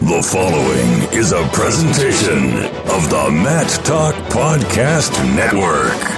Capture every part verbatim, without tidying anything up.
The following is a presentation of the Matt Talk Podcast Network.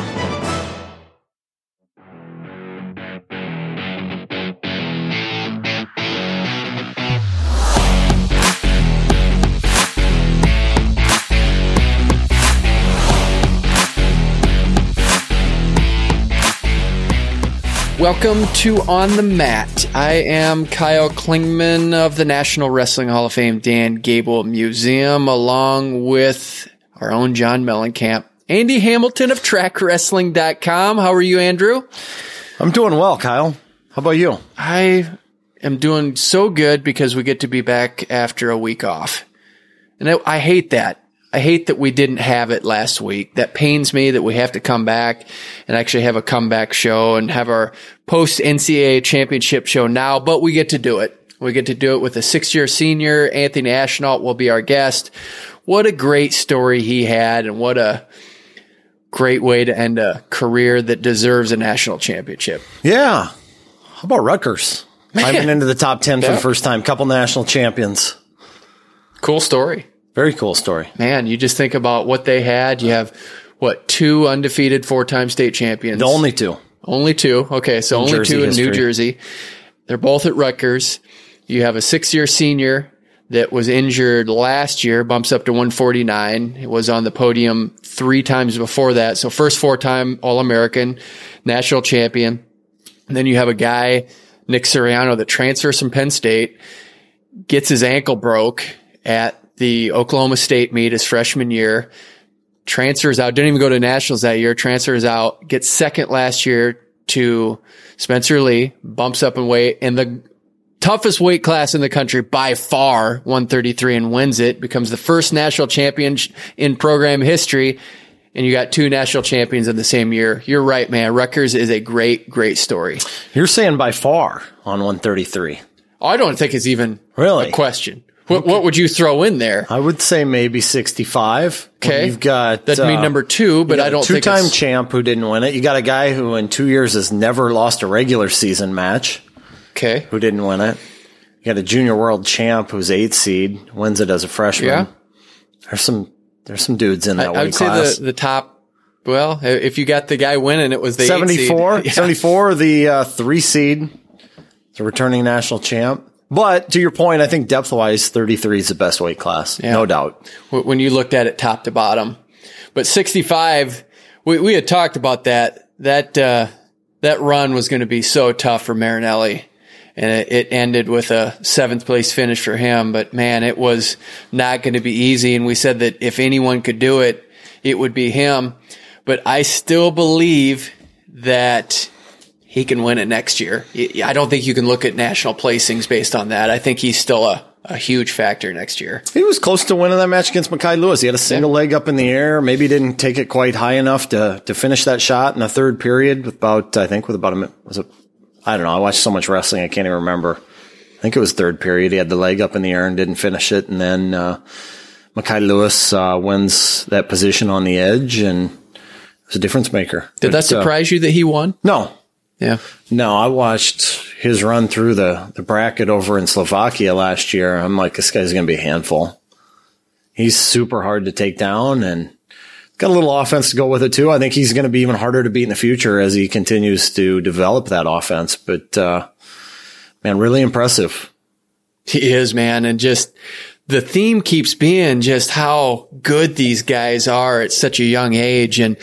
Welcome to On the Mat. I am Kyle Klingman of the National Wrestling Hall of Fame Dan Gable Museum, along with our own John Mellencamp. Andy Hamilton of track wrestling dot com. How are you, Andrew? I'm doing well, Kyle. How about you? I am doing so good because we get to be back after a week off. And I, I hate that. I hate that we didn't have it last week. That pains me that we have to come back and actually have a comeback show and have our post-N C double A championship show now, but we get to do it. We get to do it with a six-year senior. Anthony Ashnault will be our guest. What a great story he had, and what a great way to end a career that deserves a national championship. Yeah. How about Rutgers? Climbing into the top ten for Yeah. the first time. Couple national champions. Cool story. Very cool story. Man, you just think about what they had. You have, what, two undefeated four-time state champions. The only two. Only two. Okay, so In only Jersey two in history. New Jersey. They're both at Rutgers. You have a six-year senior that was injured last year, bumps up to one forty-nine. It was on the podium three times before that. So first four-time All-American, national champion. And then you have a guy, Nick Suriano, that transfers from Penn State, gets his ankle broke at the Oklahoma State meet his freshman year, transfers out, didn't even go to nationals that year, transfers out, gets second last year to Spencer Lee, bumps up in weight, and the toughest weight class in the country by far, one thirty-three, and wins it, becomes the first national champion in program history, and you got two national champions in the same year. You're right, man. Rutgers is a great, great story. You're saying by far on one thirty-three. I don't think it's even Really? a question. What, what would you throw in there? I would say maybe sixty-five. Okay. You've got That'd mean uh, number two, but you got I don't a think two-time it's... champ who didn't win it. You got a guy who in two years has never lost a regular season match Okay. who didn't win it. You got a junior world champ who's eighth seed, wins it as a freshman. Yeah. There's some there's some dudes in that I, weight I would class. say the, the top, well, if you got the guy winning, it was the seventy-four, eight seed. Yeah. seventy-four, the uh, three seed, the returning national champ. But to your point, I think depth-wise, thirty-three is the best weight class, Yeah. no doubt. When you looked at it top to bottom. But sixty-five, we, we had talked about that. That, uh, that run was going to be so tough for Marinelli. And it, it ended with a seventh place finish for him. But man, it was not going to be easy. And we said that if anyone could do it, it would be him. But I still believe that he can win it next year. I don't think you can look at national placings based on that. I think he's still a, a huge factor next year. He was close to winning that match against Mekhi Lewis. He had a single yeah. leg up in the air. Maybe didn't take it quite high enough to, to finish that shot in the third period with about, I think with about a minute, was it, I don't know. I watched so much wrestling. I can't even remember. I think it was third period. He had the leg up in the air and didn't finish it. And then, uh, Mekhi Lewis, uh, wins that position on the edge and was a difference maker. Did but, that surprise uh, you that he won? No. Yeah. No, I watched his run through the, the bracket over in Slovakia last year. I'm like, this guy's going to be a handful. He's super hard to take down and got a little offense to go with it too. I think he's going to be even harder to beat in the future as he continues to develop that offense. But, uh, man, really impressive. He is, man. And just the theme keeps being just how good these guys are at such a young age. And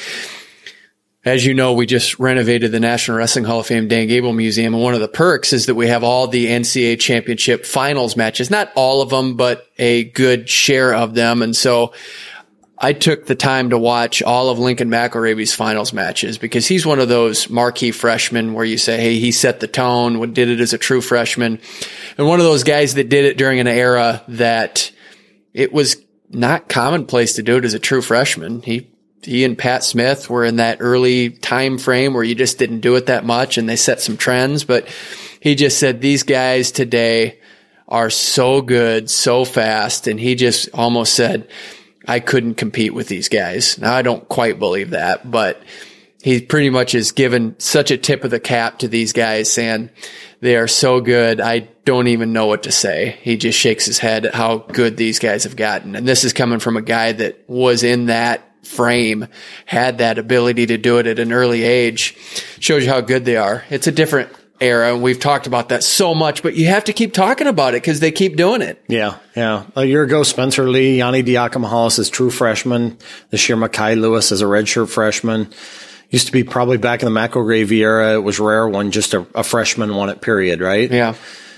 as you know, we just renovated the National Wrestling Hall of Fame Dan Gable Museum, and one of the perks is that we have all the N C double A championship finals matches. Not all of them, but a good share of them. And so I took the time to watch all of Lincoln McElraby's finals matches because he's one of those marquee freshmen where you say, hey, he set the tone, did it as a true freshman. And one of those guys that did it during an era that it was not commonplace to do it as a true freshman. He He and Pat Smith were in that early time frame where you just didn't do it that much, and they set some trends. But he just said these guys today are so good, so fast, and he just almost said, I couldn't compete with these guys. Now, I don't quite believe that, but he pretty much has given such a tip of the cap to these guys saying They are so good. I don't even know what to say. He just shakes his head at how good these guys have gotten. And this is coming from a guy that was in that frame, had that ability to do it at an early age. Shows you how good they are. It's a different era, and we've talked about that so much, but you have to keep talking about it because they keep doing it. Yeah, yeah. A year ago, Spencer Lee, Yanni Diakomihalis as true freshman. This year, Mekhi Lewis as a redshirt freshman. Used to be probably back in the McElravy era. It was rare when just a, a freshman won it, period, right? Yeah.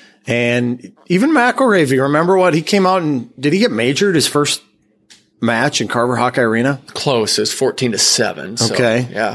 And even McElravy, remember what? He came out and did he get majored his first match in Carver Hawkeye Arena? Close. It was fourteen to seven. So, okay. Yeah.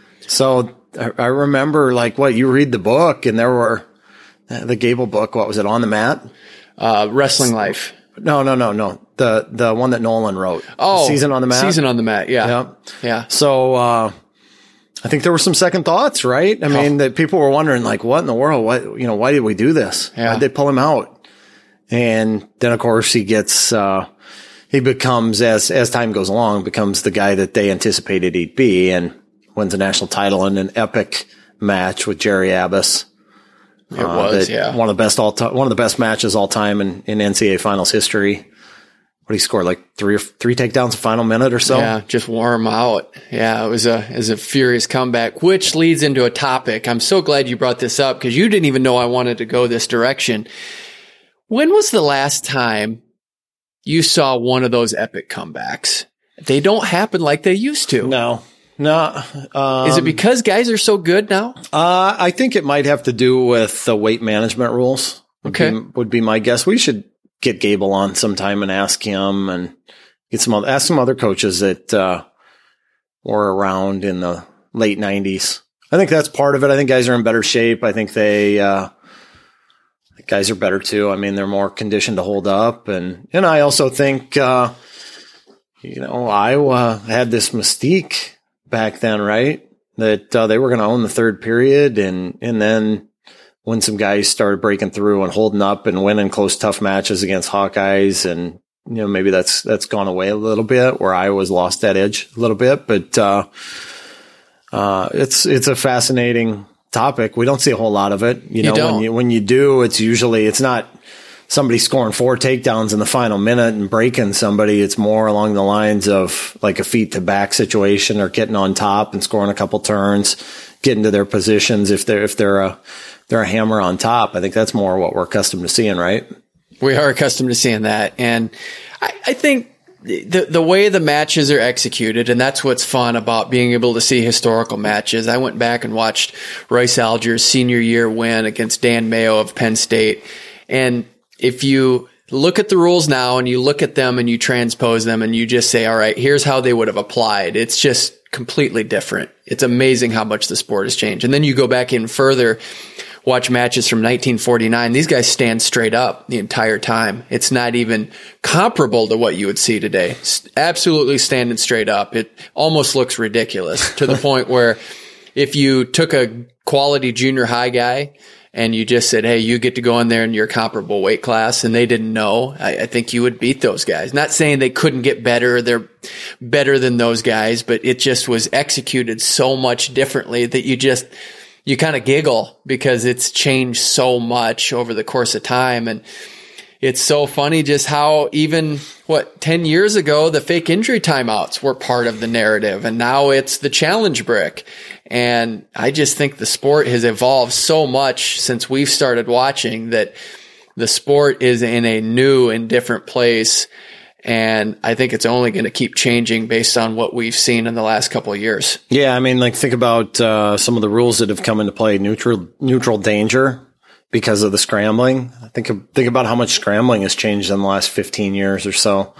So I, I remember like what you read the book and there were the Gable book. What was it? On the Mat? Uh, Wrestling Life. No, no, no, no. The, the one that Nolan wrote. Oh, Season on the Mat. Season on the Mat. Yeah. Yeah. Yeah. So, uh, I think there were some second thoughts, right? I mean, that people were wondering, like, what in the world? What, you know, why did we do this? Yeah. Why did they pull him out? And then, of course, he gets, uh, he becomes, as, as time goes along, becomes the guy that they anticipated he'd be and wins a national title in an epic match with Jerry Abbas. It uh, was, yeah. One of the best all time, one of the best matches all time in, in N C double A finals history. What he scored, like three or three takedowns a final minute or so. Yeah, just wore him out. Yeah, it was a it was a furious comeback, which leads into a topic. I'm so glad you brought this up because you didn't even know I wanted to go this direction. When was the last time you saw one of those epic comebacks? They don't happen like they used to. No, no. Um, Is it because guys are so good now? Uh, I think it might have to do with the weight management rules. Would Okay, be, would be my guess. We should get Gable on sometime and ask him and get some other, ask some other coaches that, uh, were around in the late nineties. I think that's part of it. I think guys are in better shape. I think they, uh, guys are better too. I mean, they're more conditioned to hold up. And, and I also think, uh, you know, Iowa had this mystique back then, right? That, uh, they were going to own the third period and, and then, when some guys started breaking through and holding up and winning close, tough matches against Hawkeyes. And, you know, maybe that's, that's gone away a little bit where Iowa's lost that edge a little bit, but, uh, uh, it's, it's a fascinating topic. We don't see a whole lot of it. You know, You when you, when you do, it's usually, it's not somebody scoring four takedowns in the final minute and breaking somebody. It's more along the lines of like a feet to back situation or getting on top and scoring a couple turns, getting to their positions. If they're, if they're a, they're a hammer on top. I think that's more what we're accustomed to seeing, right? We are accustomed to seeing that. And I, I think the the way the matches are executed, and that's what's fun about being able to see historical matches. I went back and watched Royce Alger's senior year win against Dan Mayo of Penn State. And if you look at the rules now and you look at them and you transpose them and you just say, all right, here's how they would have applied, it's just completely different. It's amazing how much the sport has changed. And then you go back in further, watch matches from nineteen forty-nine. These guys stand straight up the entire time. It's not even comparable to what you would see today. Absolutely standing straight up. It almost looks ridiculous to the point where if you took a quality junior high guy and you just said, hey, you get to go in there in your comparable weight class, and they didn't know, I, I think you would beat those guys. Not saying they couldn't get better. They're better than those guys, but it just was executed so much differently that you just, you kind of giggle because it's changed so much over the course of time. And it's so funny just how even, what, ten years ago, the fake injury timeouts were part of the narrative, and now it's the challenge brick. And I just think the sport has evolved so much since we've started watching that the sport is in a new and different place. And I think it's only going to keep changing based on what we've seen in the last couple of years. Yeah, I mean, like think about uh, some of the rules that have come into play. Neutral neutral danger because of the scrambling. I think think about how much scrambling has changed in the last fifteen years or so.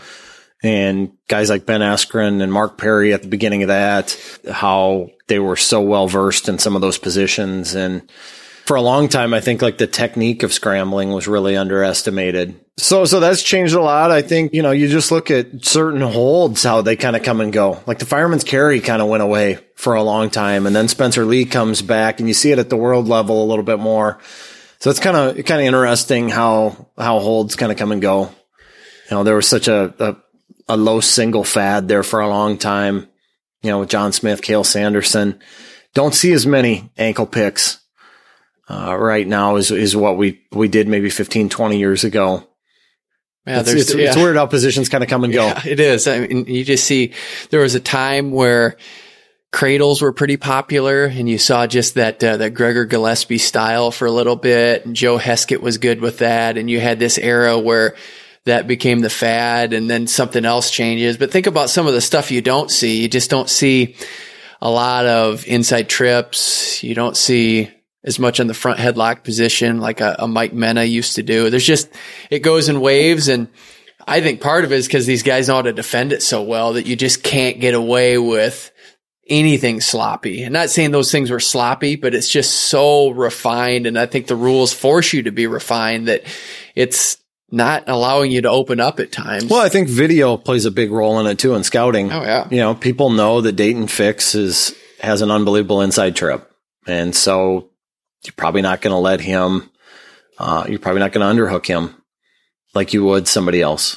And guys like Ben Askren and Mark Perry at the beginning of that, how they were so well versed in some of those positions. And for a long time, I think like the technique of scrambling was really underestimated. So, so that's changed a lot. I think, you know, you just look at certain holds, how they kind of come and go. Like the fireman's carry kind of went away for a long time. And then Spencer Lee comes back and you see it at the world level a little bit more. So it's kind of, kind of interesting how, how holds kind of come and go. You know, there was such a, a, a low single fad there for a long time, you know, with John Smith, Cale Sanderson. Don't see as many ankle picks uh, right now is, is what we, we did maybe fifteen, twenty years ago. Yeah, it's, it's, yeah. it's weird how positions kind of come and go. Yeah, it is. I mean, you just see there was a time where cradles were pretty popular, and you saw just that uh, that Gregor Gillespie style for a little bit, and Joe Heskett was good with that, and you had this era where that became the fad, and then something else changes. But think about some of the stuff you don't see. You just don't see a lot of inside trips. You don't see as much on the front headlock position like a, a Mike Mena used to do. There's just, it goes in waves. And I think part of it is because these guys know how to defend it so well that you just can't get away with anything sloppy. I'm not saying those things were sloppy, but it's just so refined. And I think the rules force you to be refined that it's not allowing you to open up at times. Well, I think video plays a big role in it too in scouting. Oh, yeah. You know, people know that Dayton Fix is, has an unbelievable inside trip. And so you're probably not going to let him, uh, you're probably not going to underhook him like you would somebody else.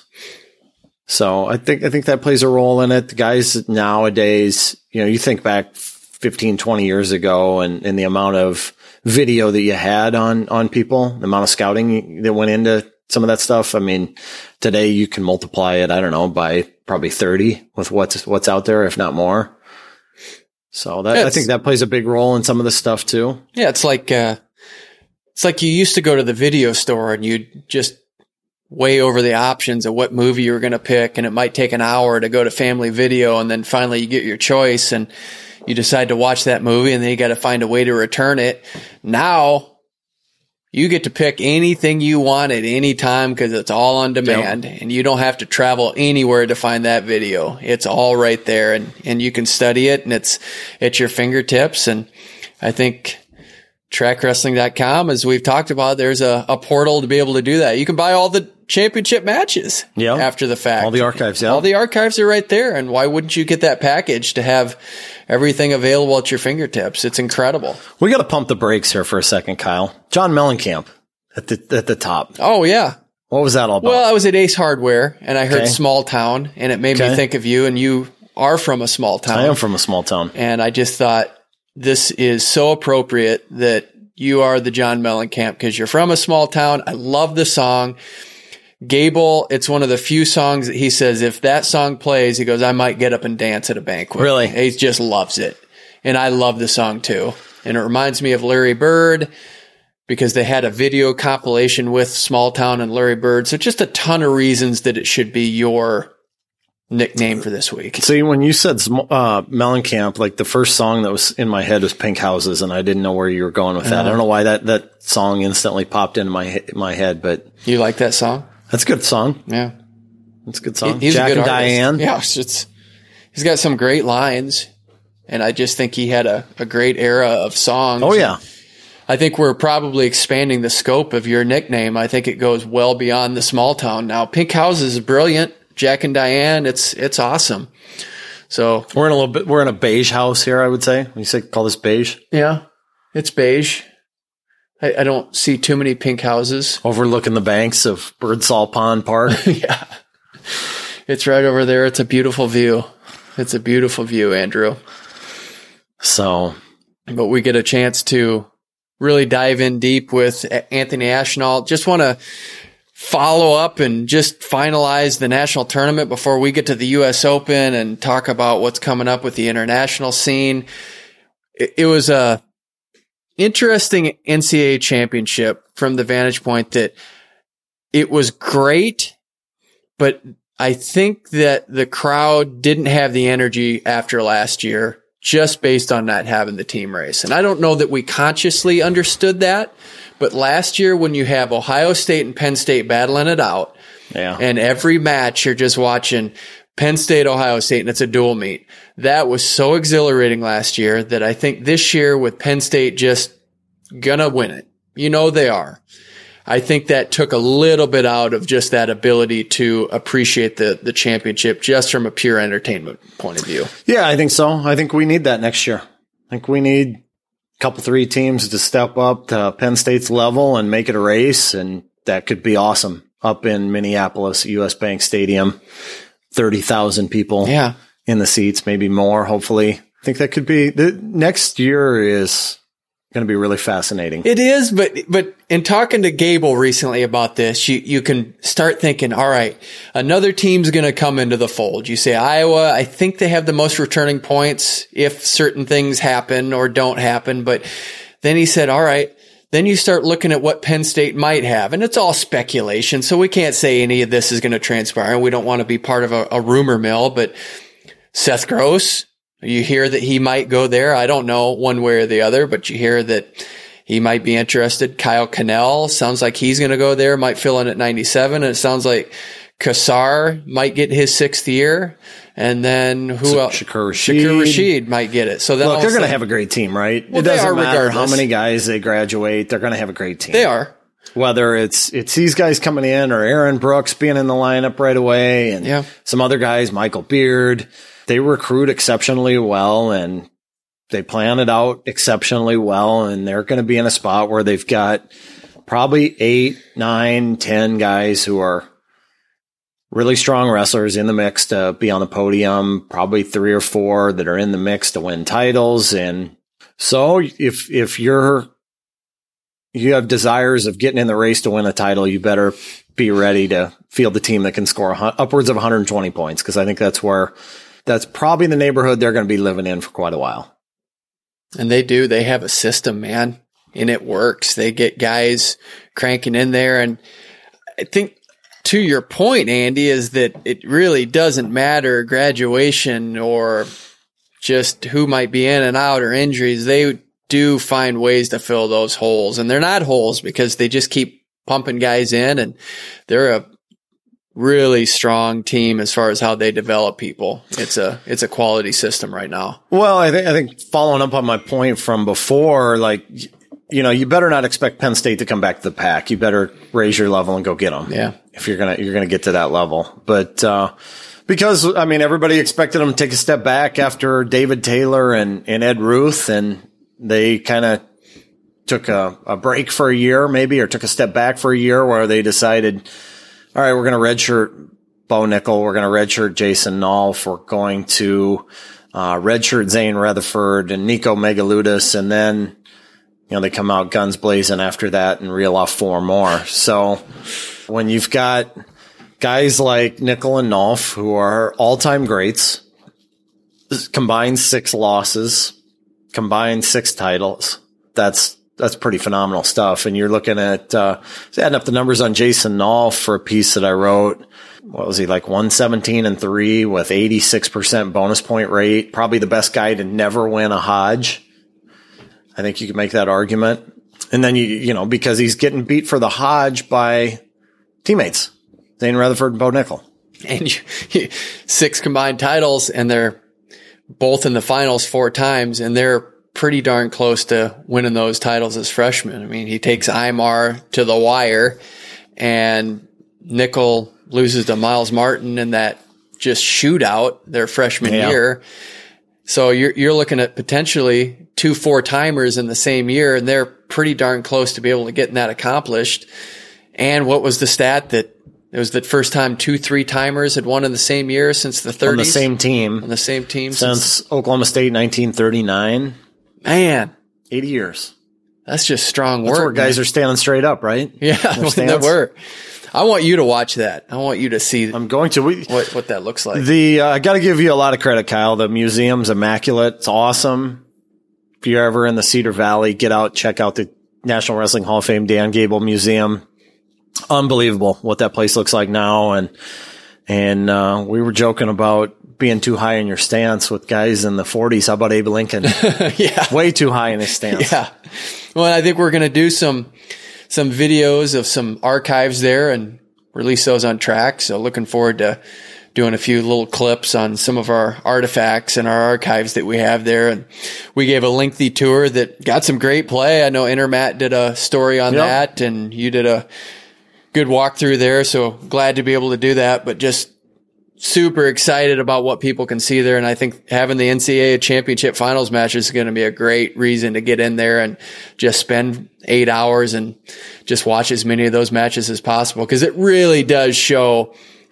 So I think, I think that plays a role in it. The guys nowadays, you know, you think back fifteen, twenty years ago and, and the amount of video that you had on, on people, the amount of scouting that went into some of that stuff. I mean, today you can multiply it, I don't know, by probably thirty with what's, what's out there, if not more. So that, I think that plays a big role in some of this stuff too. Yeah. It's like, uh, it's like you used to go to the video store and you'd just weigh over the options of what movie you were going to pick. And it might take an hour to go to Family Video. And then finally you get your choice and you decide to watch that movie, and then you got to find a way to return it. Now you get to pick anything you want at any time because it's all on demand, yep. And you don't have to travel anywhere to find that video. It's all right there, and, and you can study it, and it's at your fingertips. And I think track wrestling dot com, as we've talked about, there's a, a portal to be able to do that. You can buy all the championship matches yep. after the fact. All the archives, yeah. All the archives are right there, and why wouldn't you get that package to have everything available at your fingertips? It's incredible. We got to pump the brakes here for a second, Kyle. John Mellencamp at the at the top. Oh, yeah. What was that all about? Well, I was at Ace Hardware, and I heard okay. small town, and it made okay. me think of you, and you are from a small town. I am from a small town. And I just thought this is so appropriate that you are the John Mellencamp because you're from a small town. I love the song. Gable, it's one of the few songs that he says, if that song plays, he goes, I might get up and dance at a banquet. Really? He just loves it. And I love the song too. And it reminds me of Larry Bird because they had a video compilation with Small Town and Larry Bird. So just a ton of reasons that it should be your nickname for this week. See, when you said uh, Mellencamp, like the first song that was in my head was Pink Houses, and I didn't know where you were going with that. Uh, I don't know why that, that song instantly popped into my my head, but you like that song? That's a good song. Yeah. That's a good song. He's Jack a good and artist. Diane. Yeah. It's, he's got some great lines, and I just think he had a, a great era of songs. Oh, yeah. I think we're probably expanding the scope of your nickname. I think it goes well beyond the small town now. Pink Houses is brilliant. Jack and Diane, it's it's awesome. So we're in a little bit. We're in a beige house here, I would say. When you say call this beige, yeah, it's beige. I, I don't see too many pink houses overlooking the banks of Birdsall Pond Park. Yeah, it's right over there. It's a beautiful view. It's a beautiful view, Andrew. So, but we get a chance to really dive in deep with Anthony Ashenall. Just want to follow up and just finalize the national tournament before we get to the U S Open and talk about what's coming up with the international scene. It, it was a interesting N C double A championship from the vantage point that it was great, but I think that the crowd didn't have the energy after last year just based on not having the team race. And I don't know that we consciously understood that. But last year, when you have Ohio State and Penn State battling it out, yeah, and every match you're just watching Penn State, Ohio State, and it's a dual meet, that was so exhilarating last year that I think this year with Penn State just gonna win it, you know they are. I think that took a little bit out of just that ability to appreciate the the championship just from a pure entertainment point of view. Yeah, I think so. I think we need that next year. I think we need couple, three teams to step up to Penn State's level and make it a race. And that could be awesome up in Minneapolis, U S Bank Stadium, thirty thousand people yeah. in the seats, maybe more, hopefully. I think that could be the next year is going to be really fascinating. It is, but but in talking to Gable recently about this, you you can start thinking, all right, another team's going to come into the fold. You say Iowa, I think they have the most returning points if certain things happen or don't happen. But then he said, all right, then you start looking at what Penn State might have, and it's all speculation, so we can't say any of this is going to transpire, and we don't want to be part of a, a rumor mill. But Seth Gross, you hear that he might go there. I don't know one way or the other, but you hear that he might be interested. Kyle Cannell sounds like he's going to go there, might fill in at ninety-seven. And it sounds like Kassar might get his sixth year. And then who so, else? Shakur Rashid. Shakur Rashid might get it. So look, they're going to have a great team, right? Well, it doesn't they are matter regardless. how many guys they graduate. They're going to have a great team. They are. Whether it's it's these guys coming in or Aaron Brooks being in the lineup right away and yeah. some other guys, Michael Beard. They recruit exceptionally well and they plan it out exceptionally well. And they're going to be in a spot where they've got probably eight, nine, ten guys who are really strong wrestlers in the mix to be on the podium, probably three or four that are in the mix to win titles. And so if, if you're, you have desires of getting in the race to win a title, you better be ready to field the team that can score upwards of one hundred twenty points. Cause I think that's where, that's probably the neighborhood they're going to be living in for quite a while. And they do. They have a system, man, and it works. They get guys cranking in there. And I think to your point, Andy, is that it really doesn't matter graduation or just who might be in and out or injuries. They do find ways to fill those holes. And they're not holes because they just keep pumping guys in, and they're a really strong team as far as how they develop people. It's a it's a quality system right now. Well, I think I think following up on my point from before, like, you know, you better not expect Penn State to come back to the pack. You better raise your level and go get them. Yeah, if you're gonna you're gonna get to that level. But uh, because I mean, everybody expected them to take a step back after David Taylor and and Ed Ruth, and they kind of took a, a break for a year, maybe, or took a step back for a year, where they decided, all right, we're going to redshirt Bo Nickel. We're going to redshirt Jason Nolf. We're going to uh, redshirt Zane Rutherford and Nico Megaludis. And then, you know, they come out guns blazing after that and reel off four more. So when you've got guys like Nickel and Nolf, who are all-time greats, combined six losses, combined six titles, that's That's pretty phenomenal stuff. And you're looking at, uh, adding up the numbers on Jason Nolf for a piece that I wrote. What was he, like one seventeen and three with eighty-six percent bonus point rate? Probably the best guy to never win a Hodge. I think you could make that argument. And then you, you know, because he's getting beat for the Hodge by teammates, Zane Rutherford and Bo Nickel. And you, you, six combined titles, and they're both in the finals four times, and they're pretty darn close to winning those titles as freshmen. I mean, he takes Aymar to the wire, and Nickel loses to Miles Martin in that just shootout their freshman yeah. year. So you're you're looking at potentially two four timers in the same year, and they're pretty darn close to be able to getting that accomplished. And what was the stat that it was the first time two three timers had won in the same year since the thirties? On the same team. On the same team since, since Oklahoma State nineteen thirty-nine. Man, eighty years. That's just strong work. That's where guys man. are standing straight up, right? Yeah, that were. I want you to watch that. I want you to see. I'm going to. We, what what that looks like. The uh, I got to give you a lot of credit, Kyle. The museum's immaculate. It's awesome. If you're ever in the Cedar Valley, get out, check out the National Wrestling Hall of Fame Dan Gable Museum. Unbelievable what that place looks like now. And and uh, we were joking about being too high in your stance with guys in the forties. How about Abe Lincoln? Yeah. Way too high in his stance. Yeah. Well, I think we're going to do some, some videos of some archives there and release those on track. So looking forward to doing a few little clips on some of our artifacts and our archives that we have there. And we gave a lengthy tour that got some great play. I know Intermat did a story on yep. that, and you did a good walkthrough there. So glad to be able to do that, but just super excited about what people can see there. And I think having the N C double A championship finals match is going to be a great reason to get in there and just spend eight hours and just watch as many of those matches as possible. Cause it really does show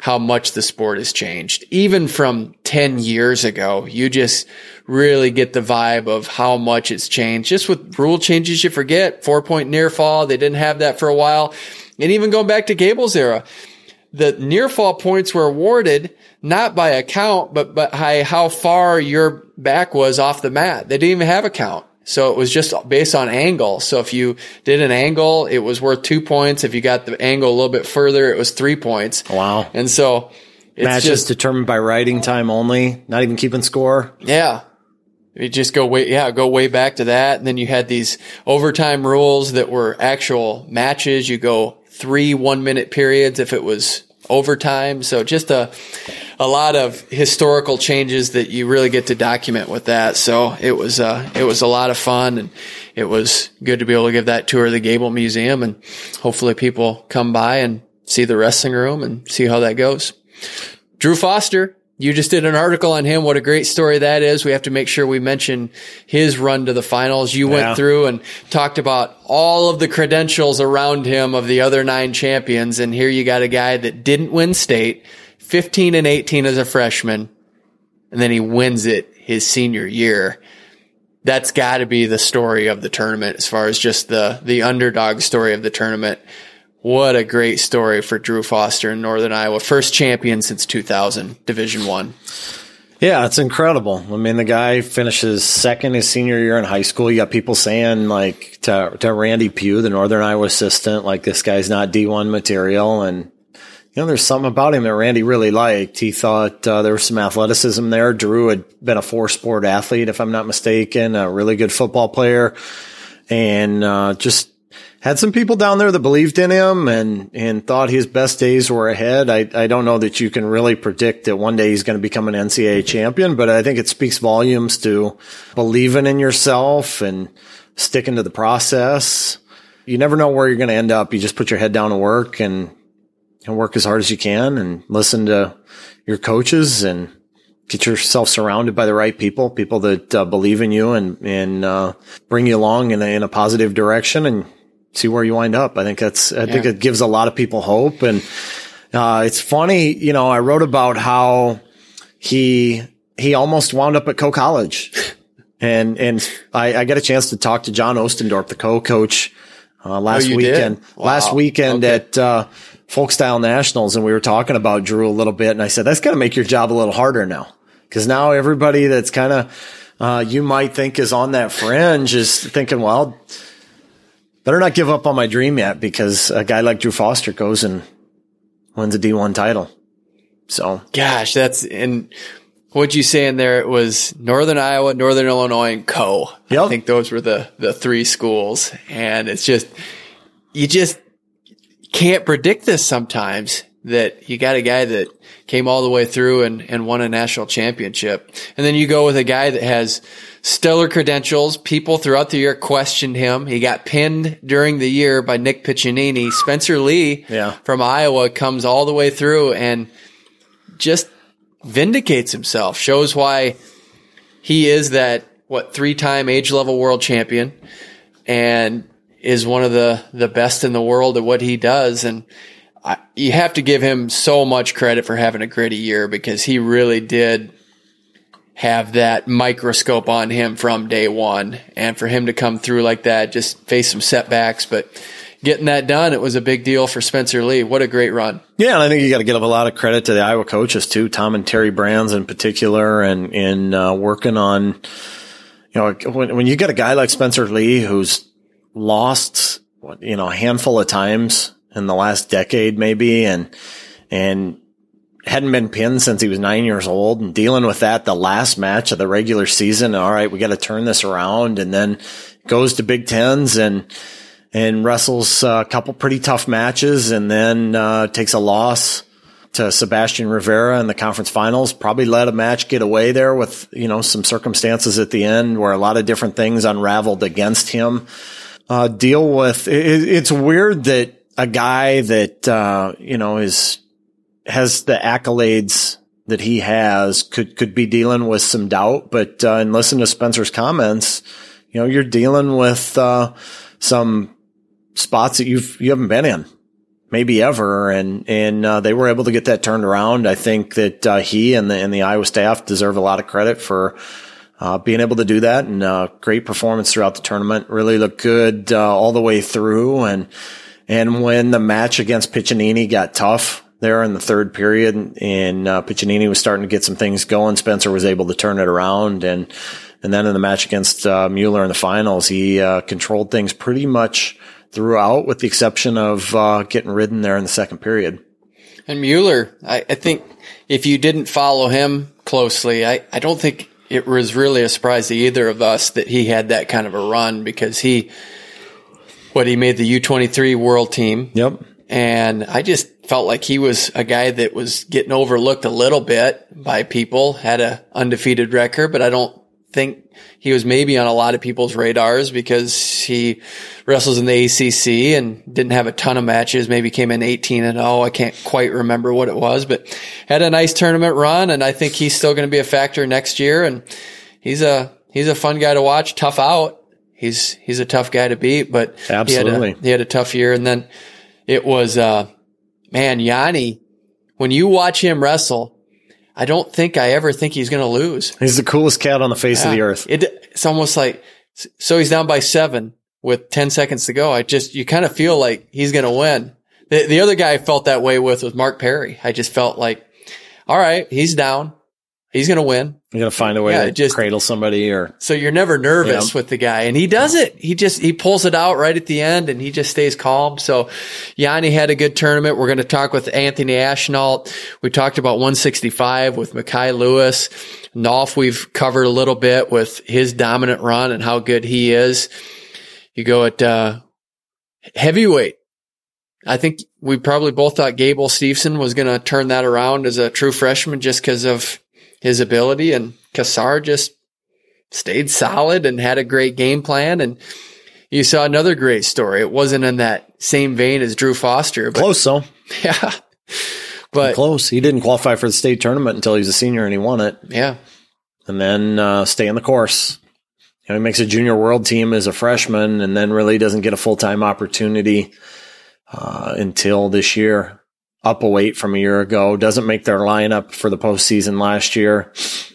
how much the sport has changed. Even from ten years ago, you just really get the vibe of how much it's changed. Just with rule changes, you forget four point near fall. They didn't have that for a while. And even going back to Gable's era, the near fall points were awarded not by a count, but by how far your back was off the mat. They didn't even have a count. So it was just based on angle. So if you did an angle, it was worth two points. If you got the angle a little bit further, it was three points. Wow. And so it's matches just determined by riding time only, not even keeping score. Yeah. You just go way, yeah, go way back to that. And then you had these overtime rules that were actual matches. You go three one minute periods if it was overtime. So just a, a lot of historical changes that you really get to document with that. So it was, uh, it was a lot of fun, and it was good to be able to give that tour of the Gable Museum, and hopefully people come by and see the wrestling room and see how that goes. Drew Foster, you just did an article on him. What a great story that is. We have to make sure we mention his run to the finals. You yeah. went through and talked about all of the credentials around him of the other nine champions. And here you got a guy that didn't win state, fifteen and eighteen as a freshman, and then he wins it his senior year. That's got to be the story of the tournament as far as just the, the underdog story of the tournament. What a great story for Drew Foster in Northern Iowa. First champion since two thousand, Division One. Yeah, it's incredible. I mean, the guy finishes second his senior year in high school. You got people saying, like, to, to Randy Pugh, the Northern Iowa assistant, like, this guy's not D one material. And, you know, there's something about him that Randy really liked. He thought uh, there was some athleticism there. Drew had been a four-sport athlete, if I'm not mistaken, a really good football player, and uh, just had some people down there that believed in him and, and thought his best days were ahead. I, I don't know that you can really predict that one day he's going to become an N C double A champion, but I think it speaks volumes to believing in yourself and sticking to the process. You never know where you're going to end up. You just put your head down to work and, and work as hard as you can and listen to your coaches and get yourself surrounded by the right people, people that uh, believe in you and, and uh, bring you along in a, in a positive direction, and see where you wind up. I think that's, I yeah. think it gives a lot of people hope. And, uh, it's funny, you know, I wrote about how he, he almost wound up at Coe College. and, and I, I got a chance to talk to John Ostendorp, the co-coach, uh, last oh, weekend, wow. last weekend okay. at, uh, Folk Style Nationals. And we were talking about Drew a little bit. And I said, that's got to make your job a little harder now. Cause now everybody that's kind of, uh, you might think is on that fringe is thinking, well, better not give up on my dream yet, because a guy like Drew Foster goes and wins a D one title. So, gosh, that's, and what'd you say in there? It was Northern Iowa, Northern Illinois, and Coe. Yep. I think those were the, the three schools. And it's just, you just can't predict this sometimes, that you got a guy that came all the way through and, and won a national championship. And then you go with a guy that has stellar credentials. People throughout the year questioned him. He got pinned during the year by Nick Piccinini. Spencer Lee yeah. from Iowa comes all the way through and just vindicates himself, shows why he is that, what, three-time age-level world champion, and is one of the, the best in the world at what he does. And I, you have to give him so much credit for having a gritty year, because he really did have that microscope on him from day one. And for him to come through like that, just face some setbacks, but getting that done, it was a big deal for Spencer Lee. What a great run. Yeah, and I think you got to give a lot of credit to the Iowa coaches too, Tom and Terry Brands in particular, and in uh, working on, you know, when, when you get a guy like Spencer Lee who's lost, you know, a handful of times in the last decade maybe, and and hadn't been pinned since he was nine years old, and dealing with that the last match of the regular season. All right, we got to turn this around, and then goes to Big Tens and and wrestles a couple pretty tough matches, and then uh, takes a loss to Sebastian Rivera in the conference finals. Probably let a match get away there with, you know, some circumstances at the end where a lot of different things unraveled against him. Uh, deal with it, it's weird that a guy that, uh, you know, is, has the accolades that he has could, could be dealing with some doubt. But, uh, and listen to Spencer's comments, you know, you're dealing with, uh, some spots that you've, you haven't been in. I maybe ever. And, and, uh, they were able to get that turned around. I think that, uh, he and the, and the Iowa staff deserve a lot of credit for, uh, being able to do that, and, uh, great performance throughout the tournament. Really looked good, uh, all the way through. And, and when the match against Piccinini got tough there in the third period, and, uh, Piccinini was starting to get some things going, Spencer was able to turn it around. And, and then in the match against, uh, Mueller in the finals, he, uh, controlled things pretty much throughout, with the exception of uh, getting ridden there in the second period. And Mueller, I, I think if you didn't follow him closely, I, I don't think it was really a surprise to either of us that he had that kind of a run, because he, what he made the U twenty-three world team. Yep. And I just felt like he was a guy that was getting overlooked a little bit by people, had a undefeated record, but I don't think he was maybe on a lot of people's radars because he wrestles in the A C C and didn't have a ton of matches, maybe came in eighteen and oh. I can't quite remember what it was, but had a nice tournament run. And I think he's still going to be a factor next year. And he's a, he's a fun guy to watch, tough out. He's, he's a tough guy to beat, but absolutely. He had a, he had a tough year. And then it was, uh, man, Yanni, when you watch him wrestle, I don't think I ever think he's going to lose. He's the coolest cat on the face yeah. of the earth. It, it's almost like, so he's down by seven with ten seconds to go. I just, you kind of feel like he's going to win. The, the other guy I felt that way with was Mark Perry. I just felt like, all right, he's down. He's going to win. You got to find a way yeah, to just cradle somebody, or. So you're never nervous yeah. with the guy, and he does it. He just, he pulls it out right at the end, and he just stays calm. So Yanni had a good tournament. We're going to talk with Anthony Ashnault. We talked about one sixty-five with Mekhi Lewis. Nolf we've covered a little bit with his dominant run and how good he is. You go at, uh, heavyweight. I think we probably both thought Gable Steveson was going to turn that around as a true freshman just because of his ability, and Cassar just stayed solid and had a great game plan. And you saw another great story. It wasn't in that same vein as Drew Foster. But, close, though. Yeah. But close. He didn't qualify for the state tournament until he was a senior, and he won it. Yeah. And then uh, stay in the course. You know, he makes a junior world team as a freshman, and then really doesn't get a full-time opportunity uh, until this year. Up a weight from a year ago, doesn't make their lineup for the postseason last year,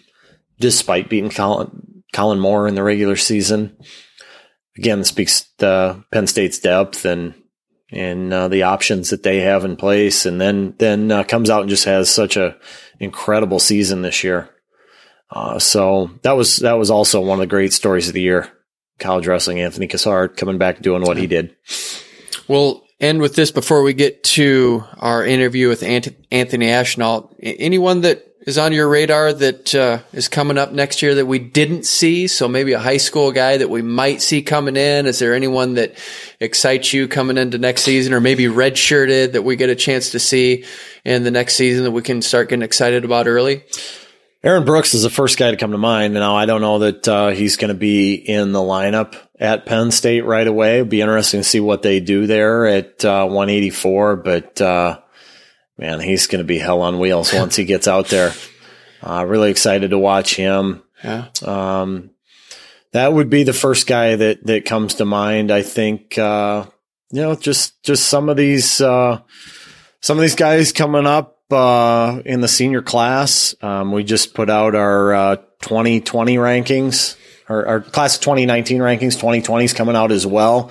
despite beating Colin, Colin Moore in the regular season. Again, this speaks to Penn State's depth and and uh, the options that they have in place, and then then uh, comes out and just has such a incredible season this year. Uh, so that was that was also one of the great stories of the year. College wrestling, Anthony Cassar coming back doing what he did. Well. End with this before we get to our interview with Anthony Ashnault. Anyone that is on your radar that uh, is coming up next year that we didn't see? So maybe a high school guy that we might see coming in. Is there anyone that excites you coming into next season, or maybe redshirted that we get a chance to see in the next season that we can start getting excited about early? Aaron Brooks is the first guy to come to mind. Now, I don't know that uh, he's going to be in the lineup at Penn State right away. It'd be interesting to see what they do there at uh, one eighty-four, but uh, man, he's going to be hell on wheels once he gets out there. Uh, really excited to watch him. Yeah. Um, that would be the first guy that, that comes to mind. I think, uh, you know, just, just some of these, uh, some of these guys coming up. Uh, in the senior class, um, we just put out our, uh, twenty twenty rankings, our, our class of twenty nineteen rankings, twenty twenty is coming out as well.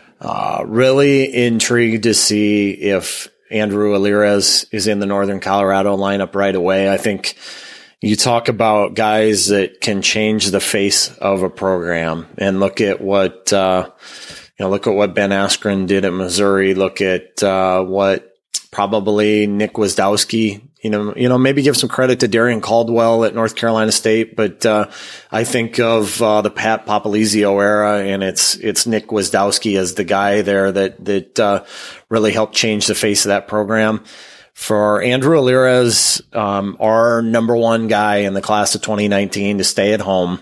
Uh, really intrigued to see if Andrew Alirez is in the Northern Colorado lineup right away. I think you talk about guys that can change the face of a program, and look at what, uh, you know, look at what Ben Askren did at Missouri. Look at, uh, what, probably Nick Wisdowski, you know, you know, maybe give some credit to Darian Caldwell at North Carolina State, but, uh, I think of, uh, the Pat Popolizio era, and it's, it's Nick Wisdowski as the guy there that, that, uh, really helped change the face of that program. For Andrew Alirez, um, our number one guy in the class of twenty nineteen to stay at home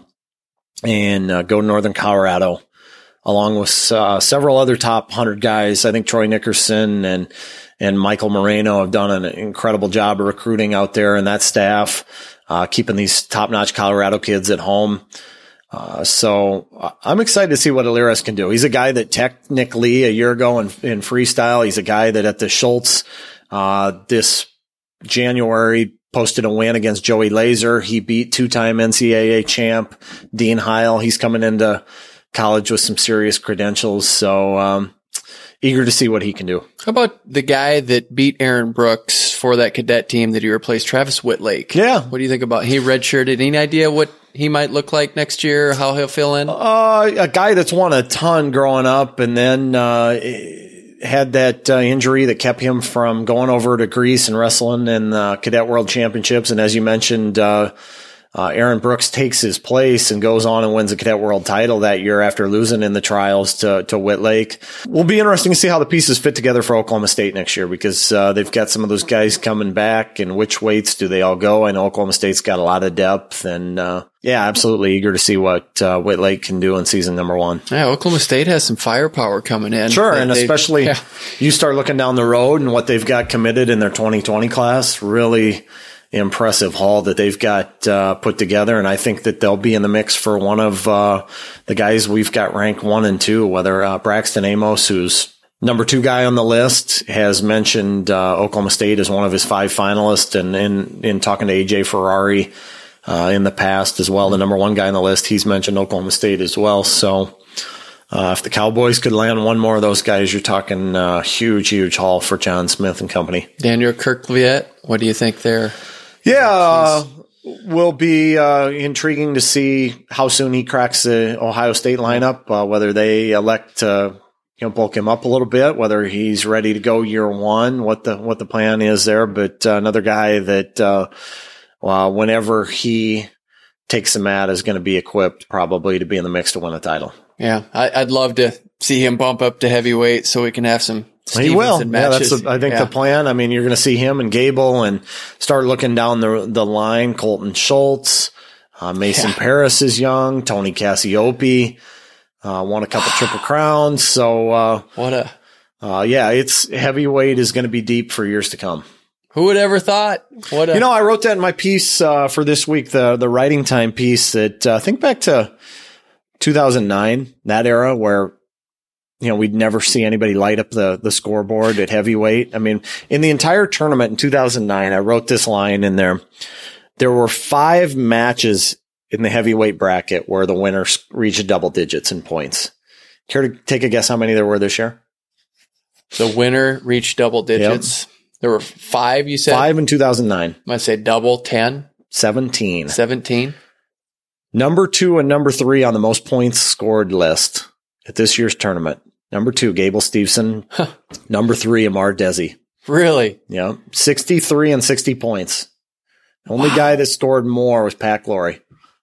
and uh, go to Northern Colorado, along with, uh, several other top one hundred guys. I think Troy Nickerson and, and Michael Moreno have done an incredible job of recruiting out there, and that staff, uh, keeping these top-notch Colorado kids at home. Uh, so uh, I'm excited to see what Aliras can do. He's a guy that technically a year ago in, in freestyle, he's a guy that at the Schultz, uh, this January posted a win against Joey Laser. He beat two-time N C double A champ Dean Heil. He's coming into college with some serious credentials. So, um, eager to see what he can do. How about the guy that beat Aaron Brooks for that cadet team that he replaced, Travis Whitlake? Yeah. What do you think about, he redshirted. Any idea what he might look like next year, how he'll fill in? Uh, a guy that's won a ton growing up and then, uh, had that uh, injury that kept him from going over to Greece and wrestling in the Cadet World Championships. And as you mentioned, uh, uh, Aaron Brooks takes his place and goes on and wins the Cadet World title that year after losing in the trials to, to Whitlake. Will be interesting to see how the pieces fit together for Oklahoma State next year because uh, they've got some of those guys coming back and which weights do they all go? I know Oklahoma State's got a lot of depth and, uh, yeah, absolutely eager to see what uh, Whitlake can do in season number one. Yeah, Oklahoma State has some firepower coming in. Sure, they, and especially yeah. you start looking down the road and what they've got committed in their twenty twenty class. Really impressive haul that they've got uh, put together, and I think that they'll be in the mix for one of uh, the guys we've got ranked one and two, whether uh, Braxton Amos, who's number two guy on the list, has mentioned uh, Oklahoma State as one of his five finalists, and in, in talking to A J Ferrari, Uh, in the past as well, the number one guy on the list, he's mentioned Oklahoma State as well. So, uh, if the Cowboys could land one more of those guys, you're talking, uh, huge, huge haul for John Smith and company. Daniel Kirkviet, what do you think there? Yeah, uh, will be, uh, intriguing to see how soon he cracks the Ohio State lineup, uh, whether they elect to, you know, bulk him up a little bit, whether he's ready to go year one, what the, what the plan is there. But, uh, another guy that, uh, Well, whenever he takes the mat is going to be equipped probably to be in the mix to win a title. Yeah, I, I'd love to see him bump up to heavyweight so we can have some He will. matches. Yeah, that's the, I think yeah. the plan. I mean, you're going to see him and Gable and start looking down the the line. Colton Schultz, uh, Mason yeah. Paris is young. Tony Cassiope uh, won a couple triple crowns. So uh, what a uh, yeah, it's heavyweight is going to be deep for years to come. Who would ever thought? What a- you know, I wrote that in my piece uh, for this week, the the writing time piece. That uh, think back to two thousand nine, that era where you know we'd never see anybody light up the the scoreboard at heavyweight. I mean, in the entire tournament in two thousand nine, I wrote this line in there. There were five matches in the heavyweight bracket where the winners reached double digits in points. Care to take a guess how many there were this year? The winner reached double digits. Yep. There were five, you said? Five in two thousand nine. I'm going to say double, ten. seventeen. seventeen. Number two and number three on the most points scored list at this year's tournament. Number two, Gable Steveson. Huh. Number three, Amar Desi. Really? Yeah. sixty-three and sixty points. The only wow. guy that scored more was Pat Glory.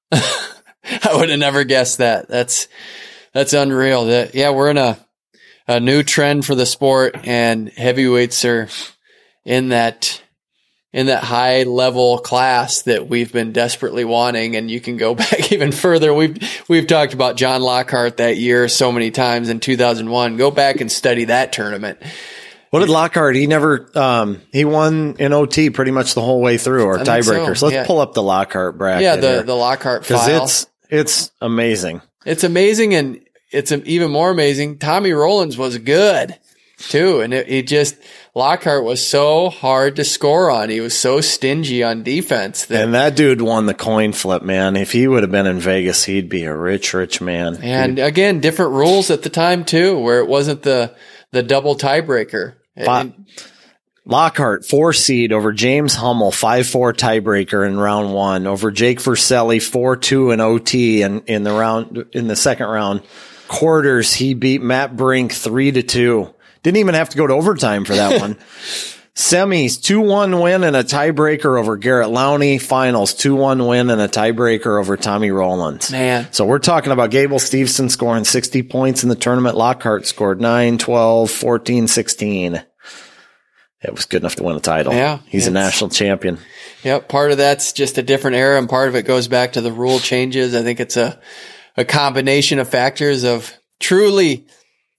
I would have never guessed that. That's, that's unreal. That, yeah, we're in a, a new trend for the sport, and heavyweights are in that in that high level class that we've been desperately wanting. And you can go back even further. We've we've talked about John Lockhart that year so many times in two thousand one. Go back and study that tournament. What did Lockhart? He never um, he won in O T pretty much the whole way through, or tiebreakers. So. Let's yeah. pull up the Lockhart bracket. Yeah, the here. the Lockhart file. Because it's it's amazing. It's amazing, and it's even more amazing. Tommy Rowlands was good too, and it, it just Lockhart was so hard to score on. He was so stingy on defense. That, and that dude won the coin flip, man. If he would have been in Vegas, he'd be a rich, rich man. And he'd, again, different rules at the time too, where it wasn't the the double tiebreaker. And, Lockhart, four seed over James Hummel, five four tiebreaker in round one, over Jake Verselli, four two in O T and in, in the round in the second round. Quarters, he beat Matt Brink three to two. Didn't even have to go to overtime for that one. Semis, two one win and a tiebreaker over Garrett Lowney. Finals, two one win and a tiebreaker over Tommy Rowlands. Man. So we're talking about Gable Steveson scoring sixty points in the tournament. Lockhart scored nine, twelve, fourteen, sixteen. It was good enough to win a title. Yeah. He's a national champion. Yep. Part of that's just a different era, and part of it goes back to the rule changes. I think it's a, a combination of factors of truly